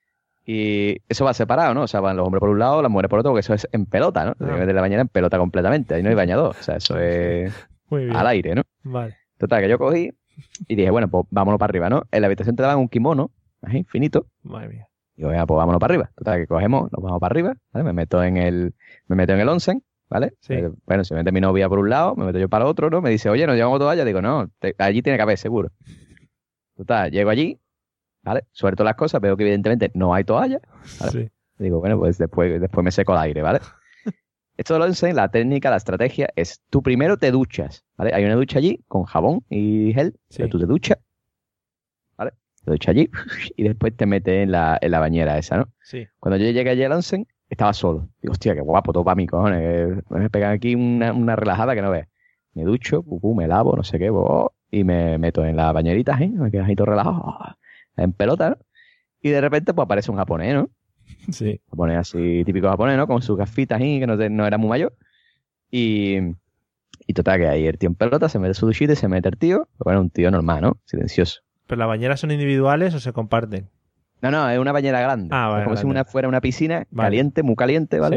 y eso va separado, ¿no? O sea, van los hombres por un lado, las mujeres por otro, porque eso es en pelota, ¿no? Tienes que meter la bañera en pelota completamente, ahí no hay bañador, o sea, eso es Muy bien. al aire, ¿no? Vale. Total, que yo cogí y dije, bueno, pues vámonos para arriba, ¿no? En la habitación te daban un kimono, así, finito, Madre mía. y yo, venga, pues vámonos para arriba. Total, que cogemos, nos vamos para arriba, ¿vale? Me meto en el, me meto en el onsen, ¿vale? Sí. Eh, Bueno, se mete mi novia por un lado, me meto yo para el otro, ¿no? Me dice, oye, ¿nos llevamos toalla? Digo, no, te- allí tiene que haber, seguro. Total, llego allí, ¿vale? Suelto las cosas, veo que evidentemente no hay toalla, ¿vale? Sí. Digo, bueno, pues después, después me seco el aire, ¿vale? Esto lo enseña, la técnica, la estrategia es, tú primero te duchas, ¿vale? Hay una ducha allí con jabón y gel, Sí. pero tú te duchas, ¿vale? Te duchas allí y después te metes en la, en la bañera esa, ¿no? Sí. Cuando yo llegué allí al onsen, estaba solo. Digo, hostia, qué guapo, todo para mí, cojones. que Me pegan aquí una, una relajada que no ves. Me ducho, pupú, me lavo, no sé qué, bo, y me meto en la bañerita, ¿eh? Me quedo ahí todo relajado, en pelota, ¿no? Y de repente, pues aparece un japonés, ¿no? Sí. Japonés así, típico japonés, ¿no? Con sus gafitas ahí, que no, te- no era muy mayor. Y, y total, que ahí el tío en pelota se mete su duchita y se mete el tío. Bueno, un tío normal, ¿no? Silencioso. ¿Pero las bañeras son individuales o se comparten? No, no, es una bañera grande. Ah, vale, Es como si grande. una, fuera una piscina Vale. caliente, muy caliente, ¿vale? Sí.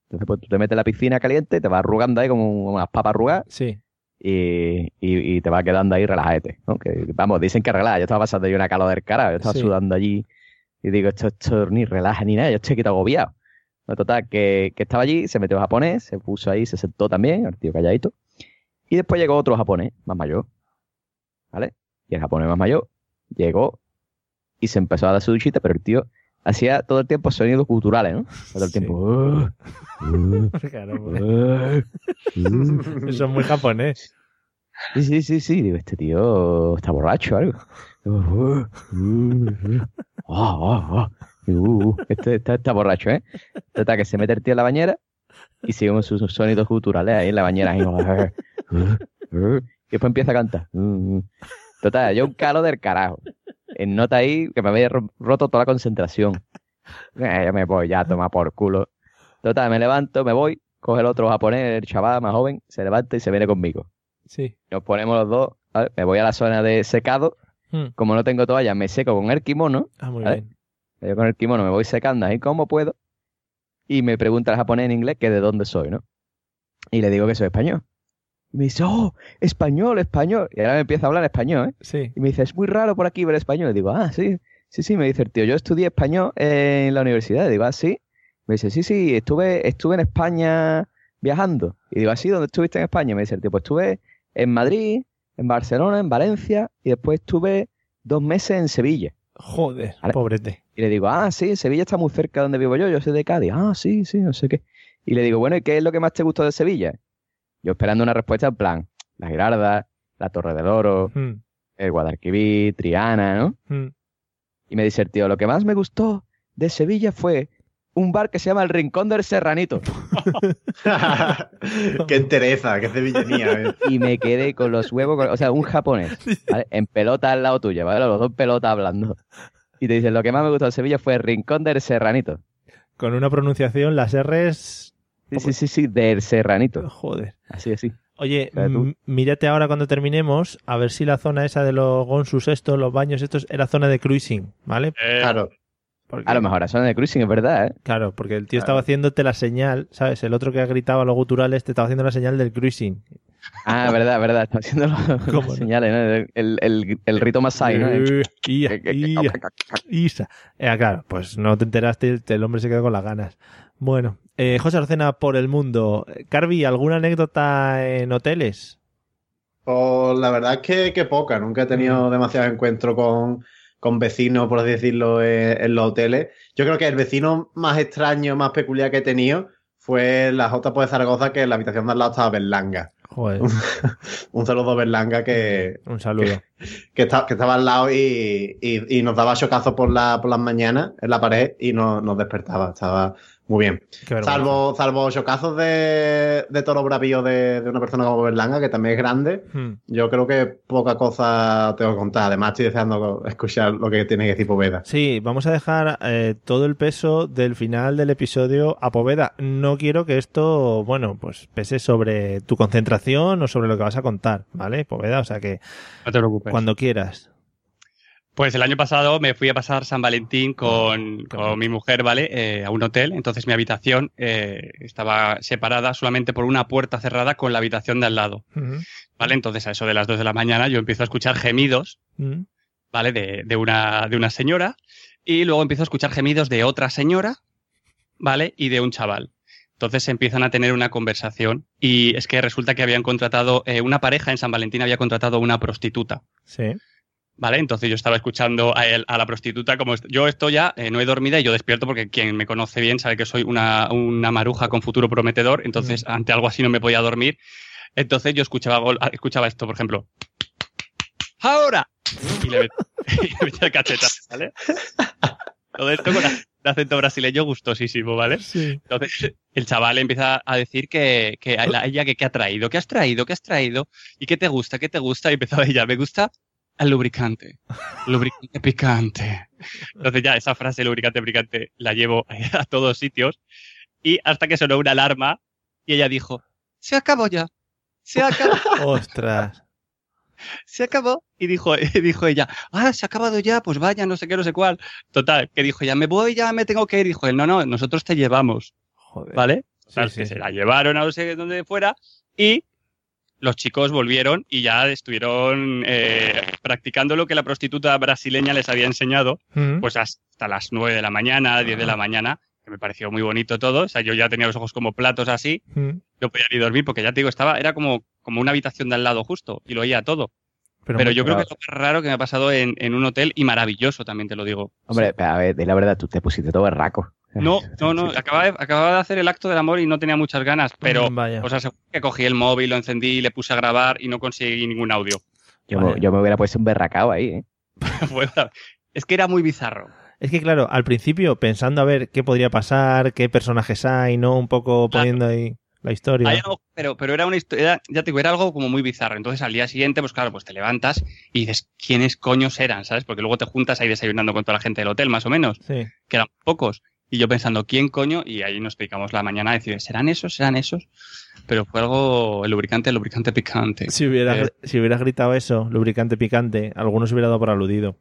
Entonces, pues tú te metes en la piscina caliente, te vas arrugando ahí como unas papas arrugadas. Sí. Y, y, y te vas quedando ahí relajete, ¿no? Que, vamos, dicen que relaja. Yo estaba pasando ahí una calor del carajo. Yo estaba Sí. sudando allí y digo, esto, esto ni relaja ni nada. Yo estoy aquí todo agobiado. No, total, que, que estaba allí, se metió japonés, se puso ahí, se sentó también, el tío calladito. Y después llegó otro japonés, más mayor. ¿Vale? Y el japonés más mayor llegó y se empezó a dar su duchita, pero el tío hacía todo el tiempo sonidos culturales, ¿no? Todo el tiempo. "Uh, uh, Claro, uh, uh". Eso es muy japonés. Sí, sí, sí, sí. Digo, este tío está borracho o algo. Digo, "Uh, uh, uh". Oh, oh, oh. Digo, "Uh, uh". Este está, está borracho, ¿eh? Total, que se mete el tío en la bañera y sigue con sus, sus sonidos culturales ahí en la bañera. Ahí, "Uh, uh, uh". Y después empieza a cantar. "Uh, uh". Total, yo un calo del carajo. En nota ahí que me había ro- roto toda la concentración. Eh, ya me voy, ya toma por culo. Total, me levanto, me voy, coge el otro japonés, el chaval más joven, se levanta y se viene conmigo. Sí. Nos ponemos los dos, ¿vale? Me voy a la zona de secado. Hmm. Como no tengo toalla, me seco con el kimono. Ah, muy ¿vale? bien. Yo con el kimono me voy secando ahí como puedo. Y me pregunta el japonés en inglés que de dónde soy, ¿no? Y le digo que soy español. Y me dice, oh, español, español. Y ahora me empieza a hablar español, ¿eh? Sí. Y me dice, es muy raro por aquí ver español. Y digo, ah, sí, sí, sí. Me dice el tío, yo estudié español en la universidad. Y digo, ah, sí. Me dice, sí, sí, estuve, estuve en España viajando. Y digo, ah, sí, ¿dónde estuviste en España? Y me dice el tío, pues estuve en Madrid, en Barcelona, en Valencia. Y después estuve dos meses en Sevilla. Joder, ¿Vale? pobrete. Y le digo, ah, sí, Sevilla está muy cerca de donde vivo yo, yo soy de Cádiz. Ah, sí, sí, no sé qué. Y le digo, bueno, ¿y qué es lo que más te gustó de Sevilla? Yo esperando una respuesta en plan, la Girarda, la Torre del Oro, Hmm. el Guadalquivir, Triana, ¿no? Hmm. Y me dice el tío, lo que más me gustó de Sevilla fue un bar que se llama El Rincón del Serranito. Qué entereza, qué sevillanía. ¿eh? Y me quedé con los huevos, con- o sea, un japonés, ¿vale? En pelota al lado tuyo, ¿vale? Los dos en pelota hablando. Y te dicen, lo que más me gustó de Sevilla fue El Rincón del Serranito. Con una pronunciación, las R's. Sí, sí, sí, sí, del Serranito. Joder. Así, así. Oye, O sea, tú- m- mírate ahora cuando terminemos, a ver si la zona esa de los gonsus estos, los baños estos, era zona de cruising, ¿vale? Claro. Porque- A lo mejor la zona de cruising, es verdad, ¿eh? Claro, porque el tío Claro. estaba haciéndote la señal, ¿sabes? El otro que gritaba los guturales te estaba haciendo la señal del cruising. Ah, verdad, verdad. Está haciendo los, ¿Cómo las no? señales, ¿no? El, el, el, el rito Masai, ¿no? Eh, ia, ia, isa. Eh, claro, pues no te enteraste, el hombre se quedó con las ganas. Bueno, eh, José Arocena por el mundo. Carvi, ¿alguna anécdota en hoteles? Pues la verdad es que, que poca. Nunca he tenido demasiado encuentro con, con vecinos, por así decirlo, en, en los hoteles. Yo creo que el vecino más extraño, más peculiar que he tenido fue la J P de Zaragoza, que en la habitación de al lado estaba Berlanga. Joder, Un saludo a Berlanga que, un saludo. que, está- que estaba al lado y, y- y nos daba chocazos por, la, por las mañanas en la pared y no- nos despertaba. Estaba muy bien. Qué vergüenza. Salvo, salvo chocazos de, de toro bravío de, de una persona como Berlanga, que también es grande. Hmm. Yo creo que poca cosa tengo que contar. Además, estoy deseando escuchar lo que tiene que decir Poveda. Sí, vamos a dejar eh, todo el peso del final del episodio a Poveda. No quiero que esto, bueno, pues pese sobre tu concentración o sobre lo que vas a contar, ¿vale, Poveda? O sea que No te preocupes. cuando quieras. Pues el año pasado me fui a pasar San Valentín con, con mi mujer, ¿vale? Eh, a un hotel. Entonces mi habitación eh, estaba separada solamente por una puerta cerrada con la habitación de al lado, Ujú. ¿vale? Entonces a eso de las dos de la mañana yo empiezo a escuchar gemidos, Mm. ¿vale? De, de, una, de una señora. Y luego empiezo a escuchar gemidos de otra señora, ¿vale? Y de un chaval. Entonces empiezan a tener una conversación y es que resulta que habían contratado, eh, una pareja en San Valentín había contratado una prostituta. Sí. ¿Vale? Entonces yo estaba escuchando a, él, a la prostituta como est- yo estoy ya, eh, no he dormido y yo despierto porque quien me conoce bien sabe que soy una, una maruja con futuro prometedor, entonces ante algo así no me podía dormir. Entonces yo escuchaba, gol- escuchaba esto, por ejemplo. ¡Ahora! Y le met- y le metía el cachetazo, ¿vale? Todo esto con ac- de acento brasileño gustosísimo, ¿vale? Sí. Entonces el chaval empieza a decir que, que a la- ella que qué ha traído, qué has traído, qué has traído y qué te gusta, qué te gusta. Y empezaba ella, me gusta el lubricante, lubricante picante. Entonces ya esa frase lubricante picante la llevo a todos sitios y hasta que sonó una alarma y ella dijo, se acabó ya, se acabó, Ostras. se acabó. Y dijo, y dijo ella, ah, se ha acabado ya, pues vaya, no sé qué, no sé cuál. Total, que dijo ya, me voy, ya me tengo que ir. Dijo él, no, no, nosotros te llevamos. Joder. ¿Vale? Total, Sí, sí, que sí. se la llevaron a no sé dónde fuera y los chicos volvieron y ya estuvieron eh, practicando lo que la prostituta brasileña les había enseñado, Mm. pues hasta las nueve de la mañana, diez de la mañana, que me pareció muy bonito todo. O sea, yo ya tenía los ojos como platos así, Mm. no podía ni dormir porque ya te digo, estaba, era como, como una habitación de al lado justo y lo oía todo. Pero Pero, muy yo creo que claro. es lo más raro que me ha pasado en, en un hotel y maravilloso también te lo digo. Hombre, a ver, di la verdad, tú te pusiste todo berraco. No, no, no, acababa de, acababa de hacer el acto del amor y no tenía muchas ganas, pero Mm, vaya. os aseguro que cogí el móvil, lo encendí, le puse a grabar y no conseguí ningún audio. Yo, Vale. me, yo me hubiera puesto un berracao ahí, ¿eh? Fue- es que era muy bizarro. Es que claro, al principio pensando a ver qué podría pasar, qué personajes hay, ¿no? Un poco poniendo ahí la historia. Hay algo- pero, pero era una historia, ya te digo, era algo como muy bizarro. Entonces al día siguiente, pues claro, pues te levantas y dices, ¿quiénes coños eran? ¿Sabes? Porque luego te juntas ahí desayunando con toda la gente del hotel, más o menos, Sí. que eran pocos. Y yo pensando, ¿quién coño? Y ahí nos picamos la mañana a decir, ¿serán esos? ¿Serán esos? Pero fue algo, el lubricante, el lubricante picante. Si hubieras, Eh, si hubieras gritado eso, lubricante picante, algunos hubiera dado por aludido.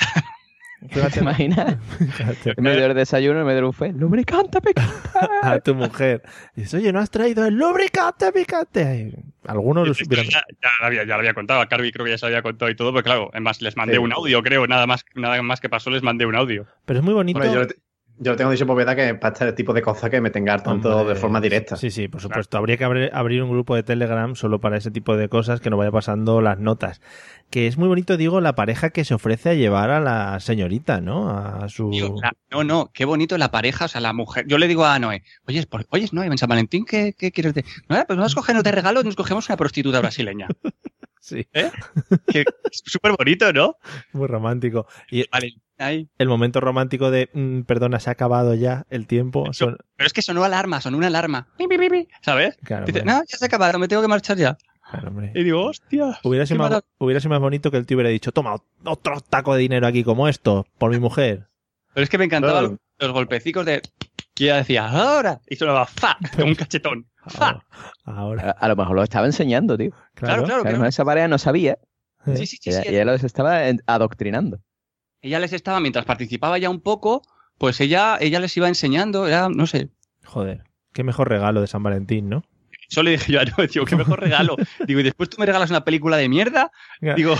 ¿Te imaginas? Fíjate. En medio del desayuno, en medio del buffet, lubricante picante. A tu mujer. Dices, oye, ¿no has traído el lubricante picante? Ay, algunos los hubieran... Ya, ya lo había, ya lo había contado, a Carby creo que ya se lo había contado y todo, pero claro, además les mandé Sí. un audio, creo, nada más, nada más que pasó, les mandé un audio. Pero es muy bonito. Bueno, yo, le- yo le tengo dicho Poveda que para este tipo de cosas que me tenga al tanto Hombre, de forma directa. Sí, sí, por supuesto. Habría que abrir, abrir un grupo de Telegram solo para ese tipo de cosas, que no vaya pasando las notas. Que es muy bonito, digo, la pareja que se ofrece a llevar a la señorita, ¿no? A su... Tío, la- no, no, qué bonito la pareja, o sea, la mujer. Yo le digo a Noé, oye, por, oye, Noé, en San Valentín, ¿qué, qué quieres de...? No, pues nos cogemos de regalo, nos cogemos una prostituta brasileña. Sí. ¿Eh? Que es súper bonito, ¿no? Muy romántico. Y Vale, ahí. el momento romántico de, mm, perdona, se ha acabado ya el tiempo. Son... Pero es que sonó alarma, sonó una alarma. Pi, pi, pi, pi, ¿sabes? Claro, Dice, hombre. no, ya se ha acabado, me tengo que marchar ya. Claro, hombre. Y digo, hostia. Hubiera sido, qué más, marav- hubiera sido más bonito que el tío hubiera dicho, toma, otro taco de dinero aquí como esto, por mi mujer. Pero es que me encantaban Claro. los golpecicos de... Que ella decía, ahora. Y sonaba, fa, como un cachetón. Fa. Ahora, A, a lo mejor lo estaba enseñando, tío. Claro, claro. A lo que mejor esa pareja no sabía. Eh, Sí, sí, sí. y, sí. y él los estaba en- adoctrinando. Ella les estaba, mientras participaba ya un poco, pues ella, ella les iba enseñando, era, no sé. Joder, qué mejor regalo de San Valentín, ¿no? Eso le dije yo a Noé, digo, qué mejor regalo. Digo, y después tú me regalas una película de mierda. Digo,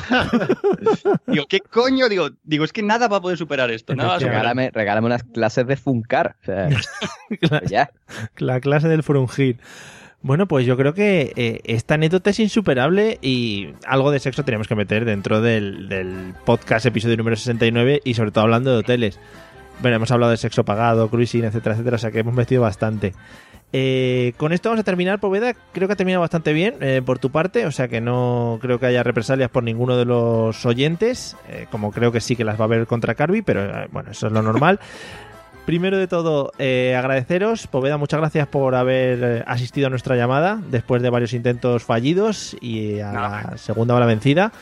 digo, ¿qué coño? Digo, digo, es que nada va a poder superar esto. Nada va a superar. Regálame, regálame unas clases de funcar. O sea, pues ya. La clase del frungir. Bueno, pues yo creo que eh, esta anécdota es insuperable y algo de sexo tenemos que meter dentro del, del podcast episodio número sesenta y nueve y sobre todo hablando de hoteles. Bueno, hemos hablado de sexo pagado, cruising, etcétera, etcétera, o sea que hemos metido bastante. Eh, con esto vamos a terminar, Poveda. Creo que ha terminado bastante bien eh, por tu parte, o sea que no creo que haya represalias por ninguno de los oyentes, eh, como creo que sí que las va a haber contra Carby, pero eh, bueno, eso es lo normal. Primero de todo, eh, agradeceros. Poveda, muchas gracias por haber eh, asistido a nuestra llamada después de varios intentos fallidos y a la segunda bala vencida.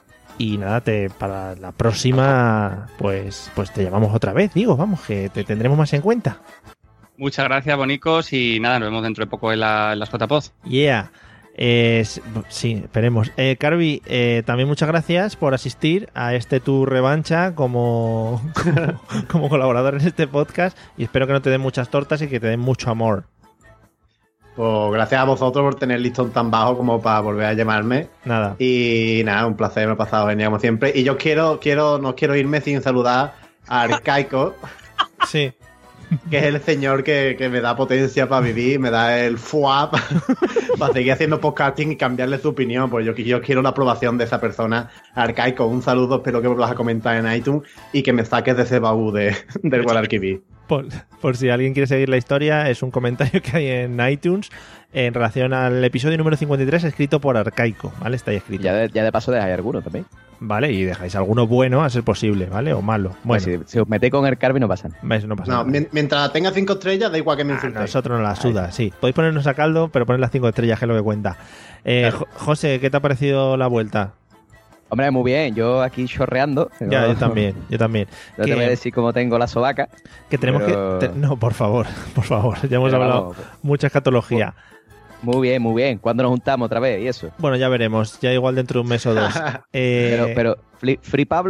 Y nada, te, para la próxima, pues, pues te llamamos otra vez, digo, vamos, que te tendremos más en cuenta. Muchas gracias, bonicos, y nada, nos vemos dentro de poco en, la, en las J P O D. Yeah. Eh, s- sí, esperemos. Eh, Carby, eh, también muchas gracias por asistir a este tu revancha como, como, como colaborador en este podcast y espero que no te den muchas tortas y que te den mucho amor. Pues gracias a vosotros por tener el listón tan bajo como para volver a llamarme. Nada. Y nada, un placer, me he pasado genial como siempre. Y yo quiero, quiero, no quiero irme sin saludar a Arcaico. Sí. Que es el señor que, que me da potencia para vivir, me da el fuá para, para seguir haciendo podcasting y cambiarle su opinión. Pues yo, yo quiero la aprobación de esa persona. Arcaico, un saludo, espero que me lo vas a comentar en iTunes y que me saques de ese baúl de, del Guadalquivir. Por, por si alguien quiere seguir la historia, es un comentario que hay en iTunes en relación al episodio número cincuenta y tres escrito por Arcaico, ¿vale? Está ahí escrito. Ya de, ya de paso dejáis alguno también. Vale, y dejáis alguno bueno a ser posible, ¿vale? O malo. Bueno, Pues si, si os metéis con el Carby no pasa nada. ves, no pasa No, nada. mien- mientras tenga cinco estrellas, da igual que me A insultéis. nosotros nos la suda, sí. Podéis ponernos a caldo, pero poner las cinco estrellas, que es lo que cuenta. Eh, Claro. Jo- José, ¿qué te ha parecido la vuelta? Hombre, muy bien. Yo aquí chorreando. Ya, No- yo también, yo también. No te voy a decir cómo tengo la sobaca. Que tenemos pero- que... te- no, por favor, por favor. Ya hemos Pero hablado vamos, mucha escatología. Muy bien, muy bien. ¿Cuándo nos juntamos otra vez y eso? Bueno, ya veremos. Ya igual dentro de un mes o dos. Eh, Pero, pero Free, Free Pablo.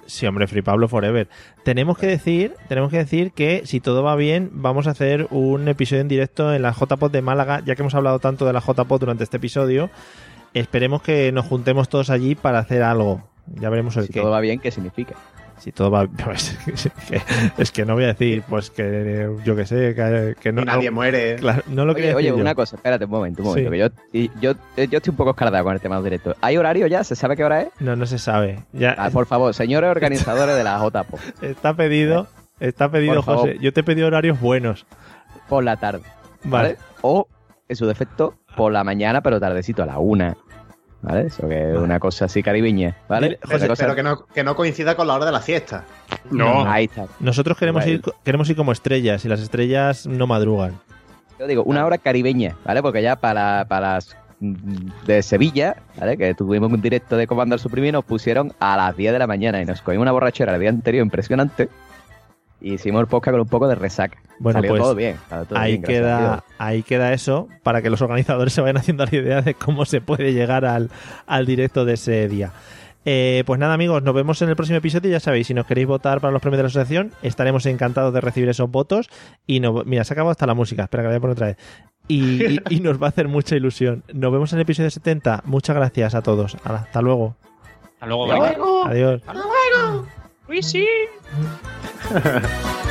Sí, hombre, Free Pablo Forever. Tenemos que decir, tenemos que decir que si todo va bien, vamos a hacer un episodio en directo en la J P O D de Málaga, ya que hemos hablado tanto de la J P O D durante este episodio. Esperemos que nos juntemos todos allí para hacer algo. Ya veremos el si qué. Si todo va bien, ¿qué significa? Si todo va pues, es, que, es que no voy a decir, pues que yo que sé, que, que no. Y nadie no, muere. Claro, no lo oye, quería oye, decir una yo. cosa, espérate un momento, un momento. Sí. Que yo, y yo, yo estoy un poco escardado con el tema de los directos. ¿Hay horario ya? ¿Se sabe qué hora es? No, no se sabe. Ya, ah, por favor, señores organizadores de la J P O. Está pedido, está pedido, Por José. favor. Yo te he pedido horarios buenos. Por la tarde. Vale. ¿Vale? O, en su defecto, por la mañana, pero tardecito, a la una. ¿Vale? Eso que es una cosa así caribeña, ¿vale? Dile, José, cosa... pero que no, que no coincida con la hora de la siesta. No. Ahí está. Nosotros queremos Vale. ir, queremos ir como estrellas y las estrellas no madrugan. Yo digo, una hora caribeña, ¿vale? Porque ya para, para las mm, de Sevilla, ¿vale? Que tuvimos un directo de Comando al Suprimir, nos pusieron a las diez de la mañana y nos cogimos una borrachera el día anterior impresionante. Y hicimos el podcast con un poco de resaca. Bueno, Salió pues todo bien. Salió todo ahí bien, gracias a Dios. queda, ahí queda eso para que los organizadores se vayan haciendo la idea de cómo se puede llegar al, al directo de ese día. Eh, pues nada, amigos, nos vemos en el próximo episodio. Ya sabéis, si nos queréis votar para los premios de la asociación, estaremos encantados de recibir esos votos. Y no, mira, se ha acabado hasta la música. Espera que la voy a poner otra vez. Y, y, y nos va a hacer mucha ilusión. Nos vemos en el episodio setenta. Muchas gracias a todos. Hasta luego. Hasta luego. Hasta luego. Adiós. Hasta luego. Uy, sí.